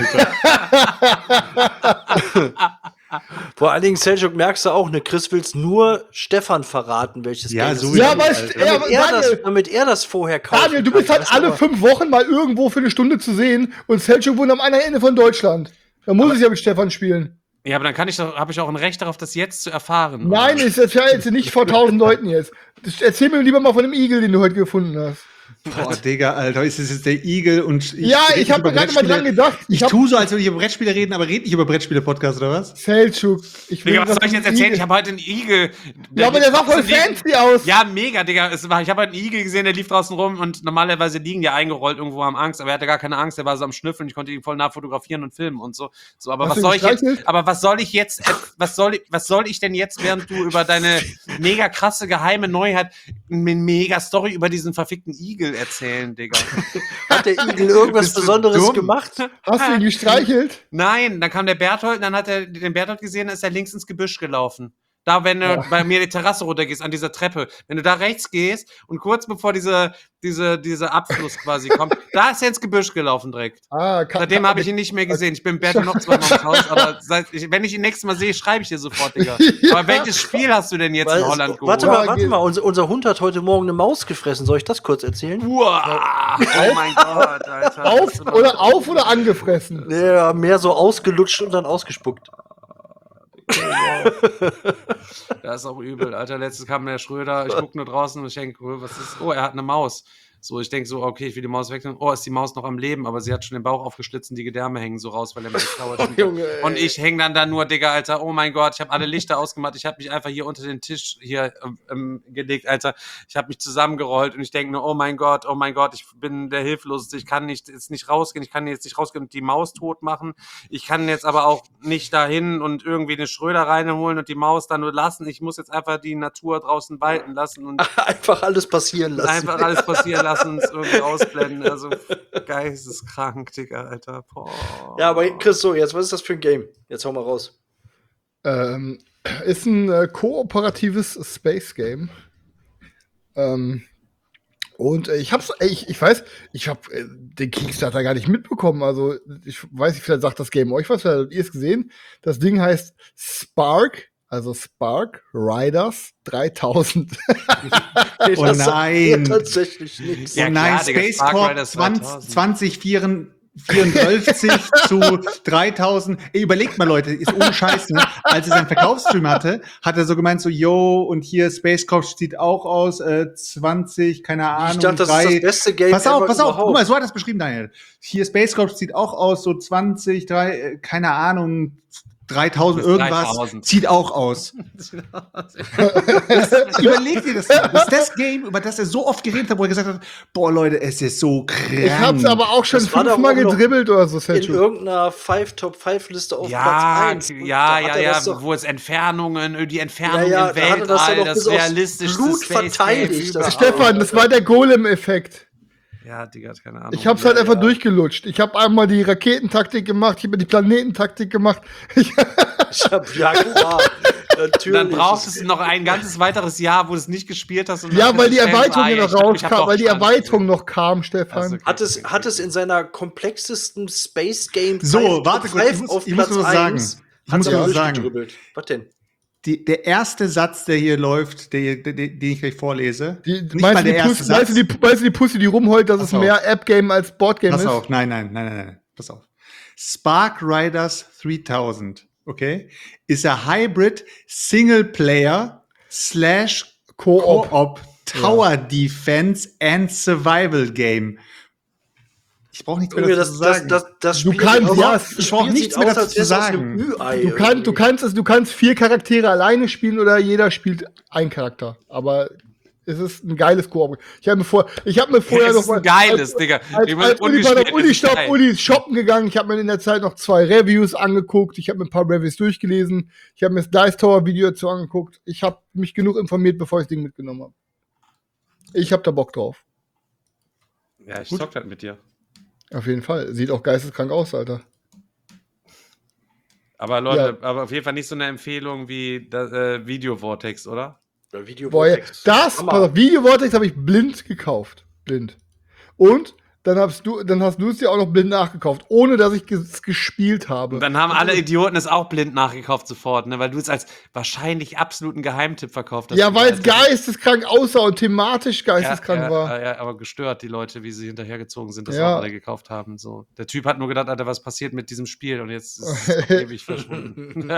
Alter. Vor allen Dingen, Seljuk, merkst du auch, ne, Chris will's nur Stefan verraten, welches ja, Game so ist. Ja, weil damit er das vorher kauft. Daniel, du bist halt alle 5 Wochen mal irgendwo für eine Stunde zu sehen und Seljuk wohnt am anderen Ende von Deutschland. Da muss ich ja mit Stefan spielen. Ja, aber dann habe ich auch ein Recht darauf, das jetzt zu erfahren. Nein, ich erzähle jetzt nicht vor 1000 Leuten jetzt. Erzähl mir lieber mal von dem Igel, den du heute gefunden hast. Boah, Digga, Alter, ist das jetzt der Igel und ich habe gerade mal dran gedacht. Ich tue so, als würde ich über Brettspiele reden, aber red nicht über Brettspiele-Podcast, oder was? Seljuk. Digga, was soll ich jetzt erzählen? Ich habe heute einen Igel. Ja, aber der sah voll fancy aus. Ja, mega, Digga. Ich habe heute einen Igel gesehen, der lief draußen rum und normalerweise liegen die eingerollt irgendwo am Angst, aber er hatte gar keine Angst, er war so am Schnüffeln, ich konnte ihn voll nah fotografieren und filmen und so. Aber was soll ich denn jetzt, während du über deine mega krasse geheime Neuheit, eine mega Story über diesen verfickten Igel erzählen, Digga? Hat der Igel irgendwas Besonderes gemacht? Hast du ihn gestreichelt? Nein, dann kam der Berthold, dann hat er den Berthold gesehen, ist er links ins Gebüsch gelaufen. Da, wenn du bei mir die Terrasse runtergehst, an dieser Treppe, wenn du da rechts gehst und kurz bevor diese Abfluss quasi kommt, da ist er ins Gebüsch gelaufen direkt. Seitdem habe ich ihn nicht mehr gesehen. Ich bin mit Berto noch zweimal im Haus, aber wenn ich ihn nächstes Mal sehe, schreibe ich dir sofort, Digga. Aber welches Spiel hast du denn jetzt in Holland geholt? Warte mal, unser Hund hat heute Morgen eine Maus gefressen. Soll ich das kurz erzählen? Uah, oh mein Gott, Alter. Auf oder angefressen? Ja, mehr so ausgelutscht und dann ausgespuckt. Das ist auch übel, Alter. Letztens kam der Schröder, ich guck nur draußen und ich denke, was ist? Oh, er hat eine Maus. So, ich denke so, okay, ich will die Maus wegnehmen. Oh, ist die Maus noch am Leben, aber sie hat schon den Bauch aufgeschlitzt und die Gedärme hängen so raus, weil er mir geklaut hat. Und ich hänge dann da nur, Digga, Alter, oh mein Gott, ich habe alle Lichter ausgemacht, ich habe mich einfach hier unter den Tisch hier gelegt, Alter. Ich habe mich zusammengerollt und ich denke nur, oh mein Gott, ich bin der Hilfloseste, ich kann jetzt nicht rausgehen, und die Maus tot machen. Ich kann jetzt aber auch nicht dahin und irgendwie eine Schröder reinholen und die Maus dann nur lassen. Ich muss jetzt einfach die Natur draußen walten lassen und einfach alles passieren lassen. Lassen uns irgendwie ausblenden. Also geisteskrank, Digga, Alter. Boah. Ja, aber Chris, so, jetzt, was ist das für ein Game? Jetzt hau mal raus. Ist ein kooperatives Space-Game. Und ich weiß, ich habe den Kickstarter gar nicht mitbekommen. Also, ich weiß nicht, vielleicht sagt das Game euch was, habt ihr es gesehen? Das Ding heißt Spark. Also Spark Riders 3000. Oh nein. Tatsächlich nichts. Ja, nein, Space Corp 2054 zu 3000. Ey, überlegt mal, Leute, ist ohne Scheiß, ne? Als er seinen Verkaufsstream hatte, hat er so gemeint, so, yo, und hier Space Corp sieht auch aus, 20, keine Ahnung. Ich dachte, das ist das beste Game Pass auf, guck mal, so hat er es beschrieben, Daniel. Hier Space Corp sieht auch aus, so 20, keine Ahnung, 3000 irgendwas, 3000. sieht auch aus. Überleg dir das. Das ist das Game, über das er so oft geredet hat, wo er gesagt hat, boah, Leute, es ist so krank. Ich hab's aber auch schon 5-mal gedribbelt oder so. In irgendeiner Top-5-Liste auf Platz 1. Ja, wo es Entfernungen, die Entfernung im Weltall, das realistischste Blut verteidigt. Stefan, das war der Golem-Effekt. Ja, Digga, keine Ahnung. Ich hab's halt einfach durchgelutscht. Ich hab einmal die Raketentaktik gemacht, ich hab mir die Planetentaktik gemacht. Natürlich. Dann brauchst du noch ein ganzes weiteres Jahr, wo du es nicht gespielt hast. Und ja, weil die Erweiterung noch rauskam, weil die Erweiterung noch kam, Stefan. Also, hat es in seiner komplexesten Space Game so, warte kurz, ich muss nur sagen. Was denn? Der erste Satz, der hier läuft, den ich gleich vorlese. Meinst du die Pussy, die rumheult, dass es mehr App-Game als Board-Game ist? Pass auf, nein. Pass auf. Spark Riders 3000, okay, ist ein Hybrid Singleplayer / Co-op Tower Defense and Survival Game. Ich brauche nichts mehr dazu zu sagen. Ich brauche nichts mehr dazu zu sagen. Du kannst 4 Charaktere alleine spielen oder jeder spielt einen Charakter. Aber es ist ein geiles Koop. Ich habe mir vorher noch mal Digga. Als Uli ist shoppen gegangen. Ich habe mir in der Zeit noch 2 Reviews angeguckt. Ich habe mir ein paar Reviews durchgelesen. Ich habe mir das Dice Tower Video dazu angeguckt. Ich habe mich genug informiert, bevor ich das Ding mitgenommen habe. Ich habe da Bock drauf. Ja, ich zock halt mit dir. Auf jeden Fall. Sieht auch geisteskrank aus, Alter. Aber Leute, aber auf jeden Fall nicht so eine Empfehlung wie Video Vortex, oder? Video Vortex. Video Vortex habe ich blind gekauft. Blind. Und dann hast du es dir auch noch blind nachgekauft, ohne dass ich es gespielt habe. Und dann haben alle Idioten es auch blind nachgekauft sofort, ne? Weil du es als wahrscheinlich absoluten Geheimtipp verkauft hast. Ja, weil es geisteskrank aussah und thematisch geisteskrank war. Ja, aber gestört, die Leute, wie sie hinterhergezogen sind, dass auch alle gekauft haben. So. Der Typ hat nur gedacht, Alter, was passiert mit diesem Spiel? Und jetzt ist es ewig verschwunden.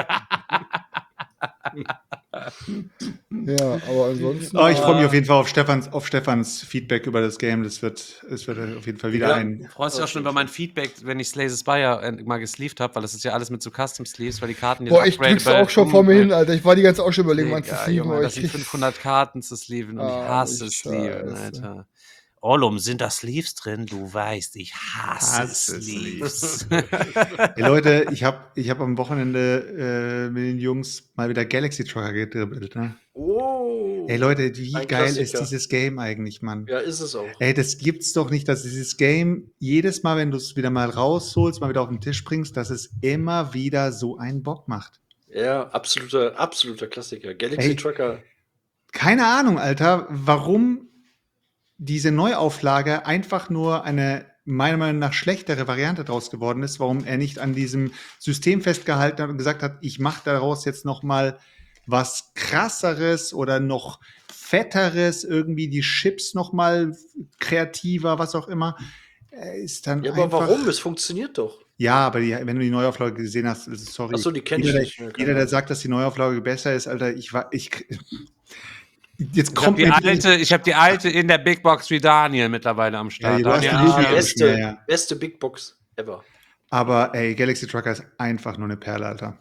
Ja, aber ansonsten. Ich freue mich auf jeden Fall auf Stefans Feedback über das Game. Es wird auf jeden Fall wieder ein. Du freust dich auch schon über mein Feedback, wenn ich Slay the Spire mal gesleeved habe, weil das ist ja alles mit so Custom Sleeves, weil die Karten jetzt ich drück's auch schon vor mir hin, Alter. Ich war die ganze auch schon überlegen, wann zu sleeven. Das sind 500 Karten zu sleeven und ich hasse Sleeven, Alter. Ollum, sind da Sleeves drin? Du weißt, ich hasse Sleeves. Hey Leute, ich hab am Wochenende mit den Jungs mal wieder Galaxy Trucker gedribbelt, ne? Oh. Ey Leute, wie geil ist dieses Game eigentlich, Mann? Ja, ist es auch. Ey, das gibt's doch nicht, dass dieses Game jedes Mal, wenn du es wieder mal rausholst, mal wieder auf den Tisch bringst, dass es immer wieder so einen Bock macht. Ja, absoluter Klassiker. Galaxy Trucker. Keine Ahnung, Alter, warum diese Neuauflage einfach nur eine meiner Meinung nach schlechtere Variante daraus geworden ist, warum er nicht an diesem System festgehalten hat und gesagt hat, ich mache daraus jetzt noch mal was krasseres oder noch fetteres, irgendwie die Chips noch mal kreativer, was auch immer. Ist dann Ja, aber warum? Es funktioniert doch. Ja, aber wenn du die Neuauflage gesehen hast, sorry. Achso, die kenne ich nicht mehr. Jeder, der sagt, dass die Neuauflage besser ist, Alter, ich habe die alte in der Big Box wie Daniel mittlerweile am Start. Beste Big Box ever. Aber ey, Galaxy Trucker ist einfach nur eine Perle, Alter.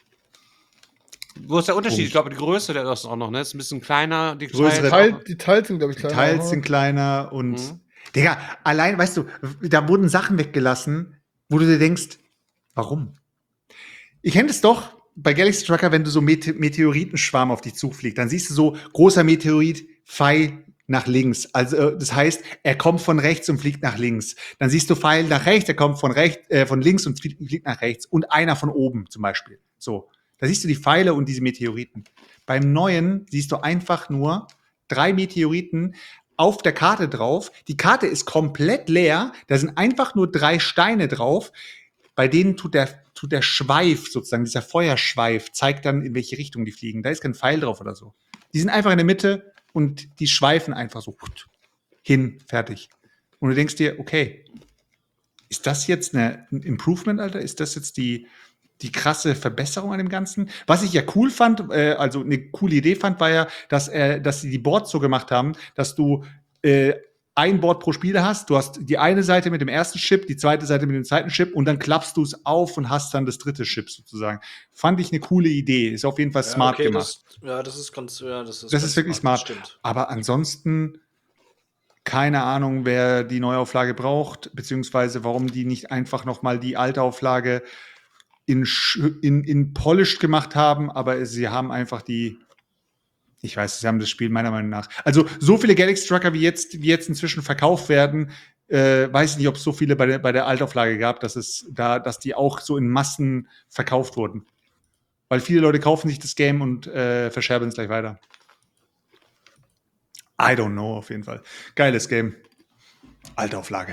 Wo ist der Unterschied? Ich glaube, die Größe der ist auch noch, ne? Ist ein bisschen kleiner. Die Teils sind, glaube ich, kleiner. Die Teils sind kleiner und Digga, allein, weißt du, da wurden Sachen weggelassen, wo du dir denkst, warum? Ich kenne es doch bei Galaxy Trucker, wenn du so Meteoritenschwarm auf dich zufliegt, dann siehst du so großer Meteorit, Pfeil nach links. Also das heißt, er kommt von rechts und fliegt nach links. Dann siehst du Pfeil nach rechts, er kommt von links und fliegt nach rechts. Und einer von oben zum Beispiel. So, da siehst du die Pfeile und diese Meteoriten. Beim neuen siehst du einfach nur 3 Meteoriten auf der Karte drauf. Die Karte ist komplett leer. Da sind einfach nur 3 Steine drauf. Bei denen tut der Schweif sozusagen, dieser Feuerschweif, zeigt dann, in welche Richtung die fliegen. Da ist kein Pfeil drauf oder so. Die sind einfach in der Mitte und die schweifen einfach so hin, fertig. Und du denkst dir, okay, ist das jetzt ein Improvement, Alter? Ist das jetzt die krasse Verbesserung an dem Ganzen? Was ich ja cool fand, also eine coole Idee fand, war ja, dass sie die Boards so gemacht haben, dass du ein Board pro Spieler hast. Du hast die eine Seite mit dem ersten Chip, die zweite Seite mit dem zweiten Chip und dann klappst du es auf und hast dann das dritte Chip sozusagen. Fand ich eine coole Idee. Ist auf jeden Fall smart gemacht. Das ist wirklich smart. Stimmt. Aber ansonsten keine Ahnung, wer die Neuauflage braucht, beziehungsweise warum die nicht einfach noch mal die alte Auflage in Polished gemacht haben, aber sie haben einfach sie haben das Spiel meiner Meinung nach. Also so viele Galaxy Trucker wie jetzt inzwischen verkauft werden, weiß ich nicht, ob es so viele bei der Altauflage gab, dass die auch so in Massen verkauft wurden. Weil viele Leute kaufen sich das Game und verscherben es gleich weiter. I don't know, auf jeden Fall. Geiles Game. Altauflage.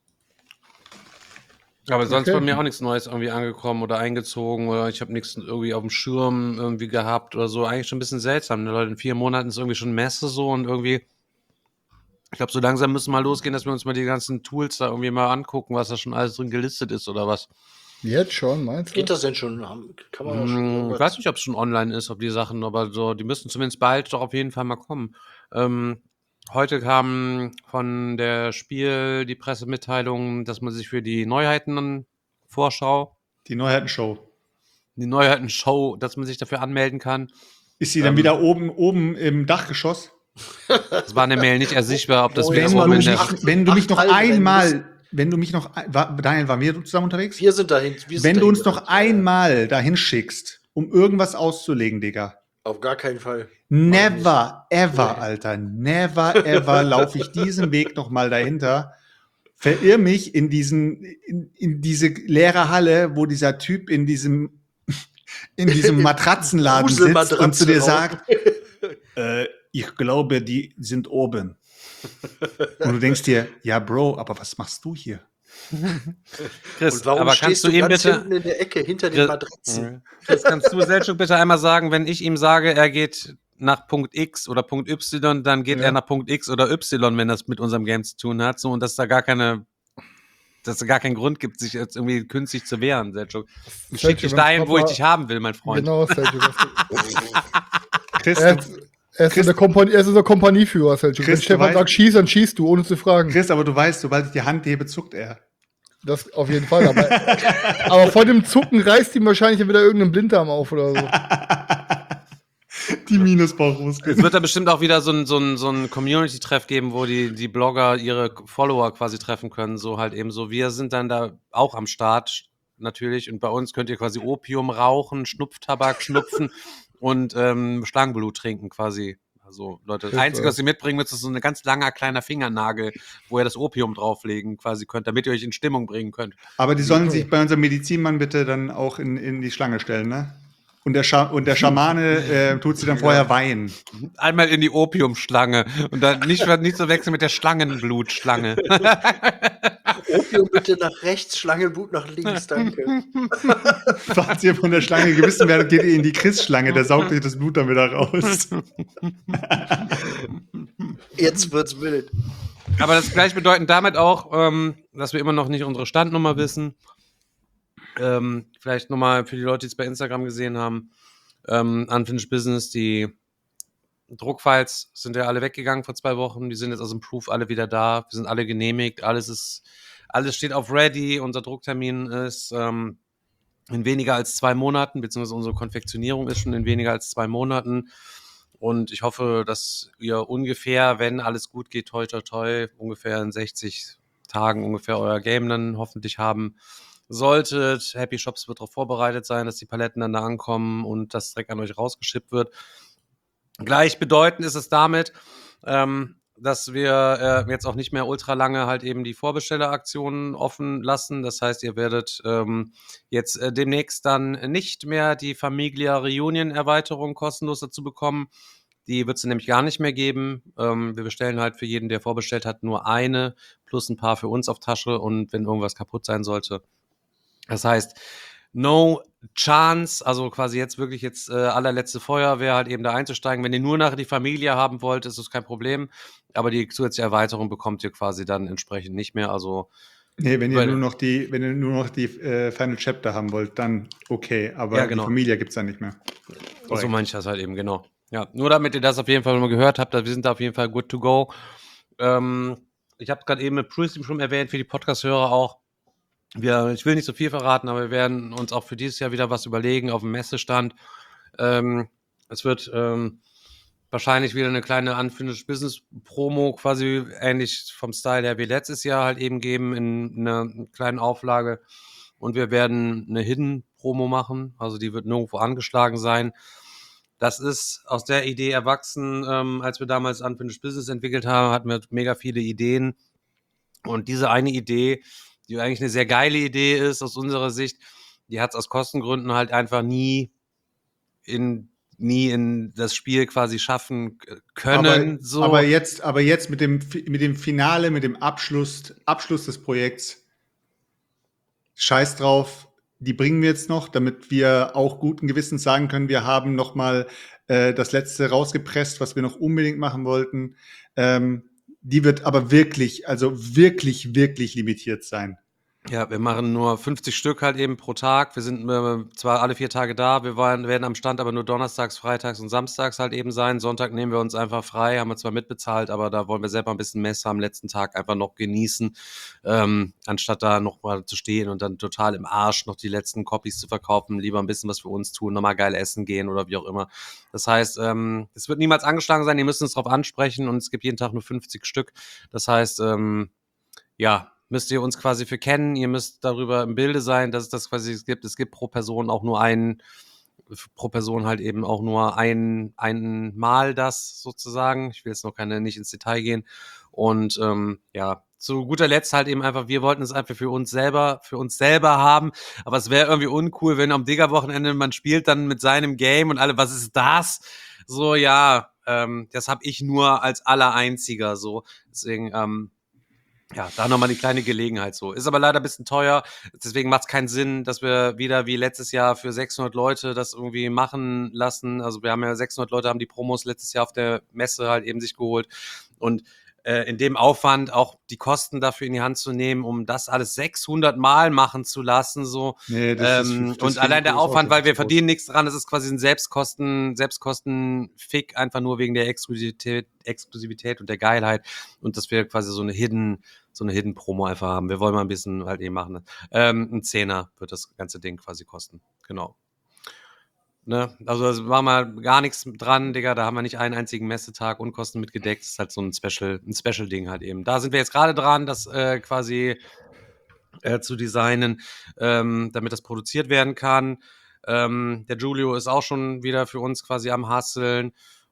Aber sonst bei mir auch nichts Neues irgendwie angekommen oder eingezogen oder ich habe nichts irgendwie auf dem Schirm irgendwie gehabt oder so. Eigentlich schon ein bisschen seltsam. Ne? Leute, in 4 Monaten ist irgendwie schon Messe so und irgendwie, ich glaube, so langsam müssen wir mal losgehen, dass wir uns mal die ganzen Tools da irgendwie mal angucken, was da schon alles drin gelistet ist oder was. Jetzt schon, meinst du? Geht das denn schon? Kann man schon ich weiß nicht, ob es schon online ist, ob die Sachen, aber so, die müssen zumindest bald doch auf jeden Fall mal kommen. Heute kam von der Spiel die Pressemitteilung, dass man sich für die Neuheiten-Vorschau, die Neuheiten-Show, dass man sich dafür anmelden kann. Ist sie dann wieder oben im Dachgeschoss? Das war in der Mail nicht ersichtbar, ob das wenn du mich noch einmal, Daniel, waren wir zusammen unterwegs? Wir sind dahin. Wenn du uns noch einmal dahin schickst, um irgendwas auszulegen, Digga. Auf gar keinen Fall. Never ever, Alter. Never ever laufe ich diesen Weg noch mal dahinter. Verirr mich in diese leere Halle, wo dieser Typ in diesem Matratzenladen sitzt und zu dir sagt, ich glaube, die sind oben. Und du denkst dir, ja, Bro, aber was machst du hier? Chris, und warum stehst du ganz hinten in der Ecke hinter den Matratzen? Chris, kannst du Selchuk bitte einmal sagen, wenn ich ihm sage, er geht nach Punkt X oder Punkt Y, dann geht er nach Punkt X oder Y, wenn das mit unserem Game zu tun hat, so, und dass es gar keinen Grund gibt, sich jetzt irgendwie künstlich zu wehren, Selchuk. Ich schick dich dahin, wo ich dich haben will, mein Freund. Genau, Selchuk. Er ist unser Kompanieführer, Selchuk. Wenn Stefan sagt, schieß, dann schießt du, ohne zu fragen. Chris, aber du weißt, sobald ich die Hand hebe, zuckt er. Das auf jeden Fall, aber vor dem Zucken reißt ihm wahrscheinlich wieder irgendeinen Blinddarm auf oder so. Die Minusbauchmuskeln. Es wird da bestimmt auch wieder so ein Community-Treff geben, wo die Blogger ihre Follower quasi treffen können, so halt eben so. Wir sind dann da auch am Start, natürlich, und bei uns könnt ihr quasi Opium rauchen, Schnupftabak schnupfen und Schlangenblut trinken quasi. Also, Leute, das Einzige, was ihr mitbringen müsst, ist so ein ganz langer, kleiner Fingernagel, wo ihr das Opium drauflegen quasi könnt, damit ihr euch in Stimmung bringen könnt. Aber die sollen sich bei unserem Medizinmann bitte dann auch in die Schlange stellen, ne? Und der Schamane tut sie dann vorher weihen. Einmal in die Opiumschlange und dann nicht zu wechseln mit der Schlangenblutschlange. Opium bitte nach rechts, Schlangenblut nach links, danke. Falls ihr von der Schlange gebissen werdet, geht ihr in die Chris-Schlange, der saugt euch das Blut dann wieder raus. Jetzt wird's wild. Aber das gleich bedeutet damit auch, dass wir immer noch nicht unsere Standnummer wissen. Vielleicht nochmal für die Leute, die es bei Instagram gesehen haben, Unfinished Business, die Druckfiles sind ja alle weggegangen vor 2 Wochen, die sind jetzt aus dem Proof alle wieder da, wir sind alle genehmigt, alles steht auf Ready, unser Drucktermin ist in weniger als 2 Monaten, beziehungsweise unsere Konfektionierung ist schon in weniger als 2 Monaten und ich hoffe, dass ihr ungefähr, wenn alles gut geht, toi toi toi, ungefähr in 60 Tagen ungefähr euer Game dann hoffentlich haben solltet. Happy Shops wird darauf vorbereitet sein, dass die Paletten dann da ankommen und das direkt an euch rausgeschippt wird. Gleichbedeutend ist es damit, dass wir jetzt auch nicht mehr ultra lange halt eben die Vorbestelleraktionen offen lassen. Das heißt, ihr werdet jetzt demnächst dann nicht mehr die Familia Reunion Erweiterung kostenlos dazu bekommen. Die wird es nämlich gar nicht mehr geben. Wir bestellen halt für jeden, der vorbestellt hat, nur eine plus ein paar für uns auf Tasche und wenn irgendwas kaputt sein sollte. Das heißt, no chance, also quasi jetzt wirklich allerletzte Feuerwehr halt eben da einzusteigen. Wenn ihr nur nachher die Familie haben wollt, ist das kein Problem. Aber die zusätzliche Erweiterung bekommt ihr quasi dann entsprechend nicht mehr. Also nee, wenn ihr nur noch die Final Chapter haben wollt, dann okay. Aber ja, genau. Die Familie gibt es dann nicht mehr. So meine ich das halt eben, genau. Ja, nur damit ihr das auf jeden Fall mal gehört habt, wir sind da auf jeden Fall good to go. Ich habe gerade eben mit Pristream schon erwähnt, für die Podcast-Hörer auch. Ich will nicht so viel verraten, aber wir werden uns auch für dieses Jahr wieder was überlegen auf dem Messestand. Es wird wahrscheinlich wieder eine kleine Unfinished Business Promo, quasi ähnlich vom Style her wie letztes Jahr halt eben geben, in einer kleinen Auflage. Und wir werden eine Hidden Promo machen, also die wird nirgendwo angeschlagen sein. Das ist aus der Idee erwachsen, als wir damals Unfinished Business entwickelt haben, hatten wir mega viele Ideen. Und diese eine Idee, die eigentlich eine sehr geile Idee ist aus unserer Sicht, die hat es aus Kostengründen halt einfach nie in das Spiel quasi schaffen können. Aber jetzt mit dem Finale, mit dem Abschluss des Projekts, scheiß drauf, die bringen wir jetzt noch, damit wir auch guten Gewissens sagen können, wir haben noch mal das Letzte rausgepresst, was wir noch unbedingt machen wollten. Die wird aber wirklich wirklich limitiert sein. Ja, wir machen nur 50 Stück halt eben pro Tag. Wir sind zwar alle 4 Tage da, wir werden am Stand aber nur donnerstags, freitags und samstags halt eben sein. Sonntag nehmen wir uns einfach frei, haben wir zwar mitbezahlt, aber da wollen wir selber ein bisschen Messe am letzten Tag einfach noch genießen, anstatt da noch mal zu stehen und dann total im Arsch noch die letzten Copies zu verkaufen. Lieber ein bisschen was für uns tun, nochmal geil essen gehen oder wie auch immer. Das heißt, es wird niemals angeschlagen sein, ihr müsst uns darauf ansprechen und es gibt jeden Tag nur 50 Stück. Das heißt, ja, müsst ihr uns quasi für kennen, ihr müsst darüber im Bilde sein, dass es das quasi gibt. Es gibt pro Person halt eben auch nur ein Mal das sozusagen. Ich will jetzt noch nicht ins Detail gehen. Und ja, zu guter Letzt halt eben einfach, wir wollten es einfach für uns selber haben, aber es wäre irgendwie uncool, wenn am Digger-Wochenende man spielt dann mit seinem Game und alle, was ist das? So, ja, das habe ich nur als Allereinziger so. Deswegen, ja, da nochmal die kleine Gelegenheit so. Ist aber leider ein bisschen teuer, deswegen macht es keinen Sinn, dass wir wieder wie letztes Jahr für 600 Leute das irgendwie machen lassen. Also wir haben ja 600 Leute, haben die Promos letztes Jahr auf der Messe halt eben sich geholt und in dem Aufwand auch die Kosten dafür in die Hand zu nehmen, um das alles 600 Mal machen zu lassen, so. Nee, und allein der Aufwand, weil wir verdienen nichts dran, das ist quasi ein Selbstkosten-Fick, einfach nur wegen der Exklusivität und der Geilheit und dass wir quasi so eine Hidden Promo einfach haben. Wir wollen mal ein bisschen halt eben machen. Ein Zehner wird das ganze Ding quasi kosten. Genau. Ne? Also es war mal gar nichts dran, Digga, da haben wir nicht einen einzigen Messetag Unkosten mitgedeckt. Das ist halt so ein Special-Ding halt eben. Da sind wir jetzt gerade dran, das quasi zu designen, damit das produziert werden kann. Der Julio ist auch schon wieder für uns quasi am Hustlen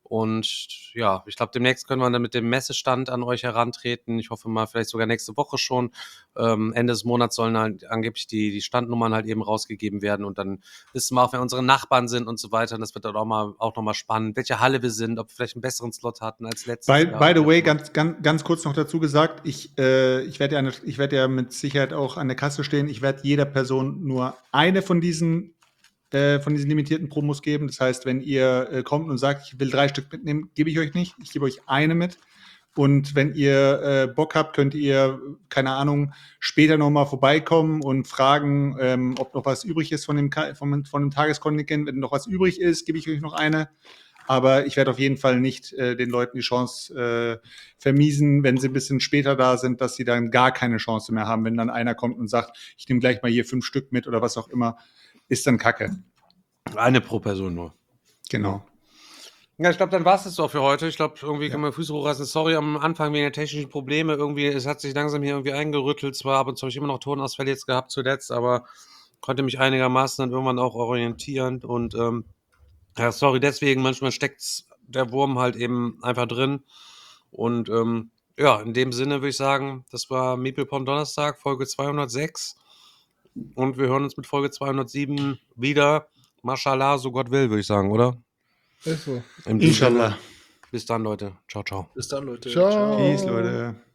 Und ja, ich glaube, demnächst können wir dann mit dem Messestand an euch herantreten. Ich hoffe mal, vielleicht sogar nächste Woche schon. Ende des Monats sollen halt angeblich die Standnummern halt eben rausgegeben werden. Und dann wissen wir auch, wer unsere Nachbarn sind und so weiter. Und das wird dann auch nochmal spannend, welche Halle wir sind, ob wir vielleicht einen besseren Slot hatten als letztes Jahr. By the way, ganz kurz noch dazu gesagt, ich werde ja mit Sicherheit auch an der Kasse stehen. Ich werde jeder Person nur eine von diesen limitierten Promos geben. Das heißt, wenn ihr kommt und sagt, ich will 3 Stück mitnehmen, gebe ich euch nicht. Ich gebe euch eine mit. Und wenn ihr Bock habt, könnt ihr, keine Ahnung, später nochmal vorbeikommen und fragen, ob noch was übrig ist von dem Tageskontingent. Wenn noch was übrig ist, gebe ich euch noch eine. Aber ich werde auf jeden Fall nicht den Leuten die Chance vermiesen, wenn sie ein bisschen später da sind, dass sie dann gar keine Chance mehr haben. Wenn dann einer kommt und sagt, ich nehme gleich mal hier 5 Stück mit oder was auch immer, ist dann Kacke. Eine pro Person nur. Genau. Ja, ich glaube, dann war es das auch für heute. Ich glaube, irgendwie kann man Füße hochreißen. Sorry am Anfang wegen der technischen Probleme. Irgendwie, es hat sich langsam hier irgendwie eingerüttelt. Zwar ab und zu habe ich immer noch Tonausfälle jetzt gehabt zuletzt, aber konnte mich einigermaßen dann irgendwann auch orientieren. Und ja, sorry, deswegen, manchmal steckt der Wurm halt eben einfach drin. Und ja, in dem Sinne würde ich sagen, das war MeeplePon Donnerstag, Folge 206. Und wir hören uns mit Folge 207 wieder. Mashallah, so Gott will, würde ich sagen, oder? Ist so. Inshallah. Bis dann, Leute. Ciao, ciao. Bis dann, Leute. Ciao. Peace, Leute.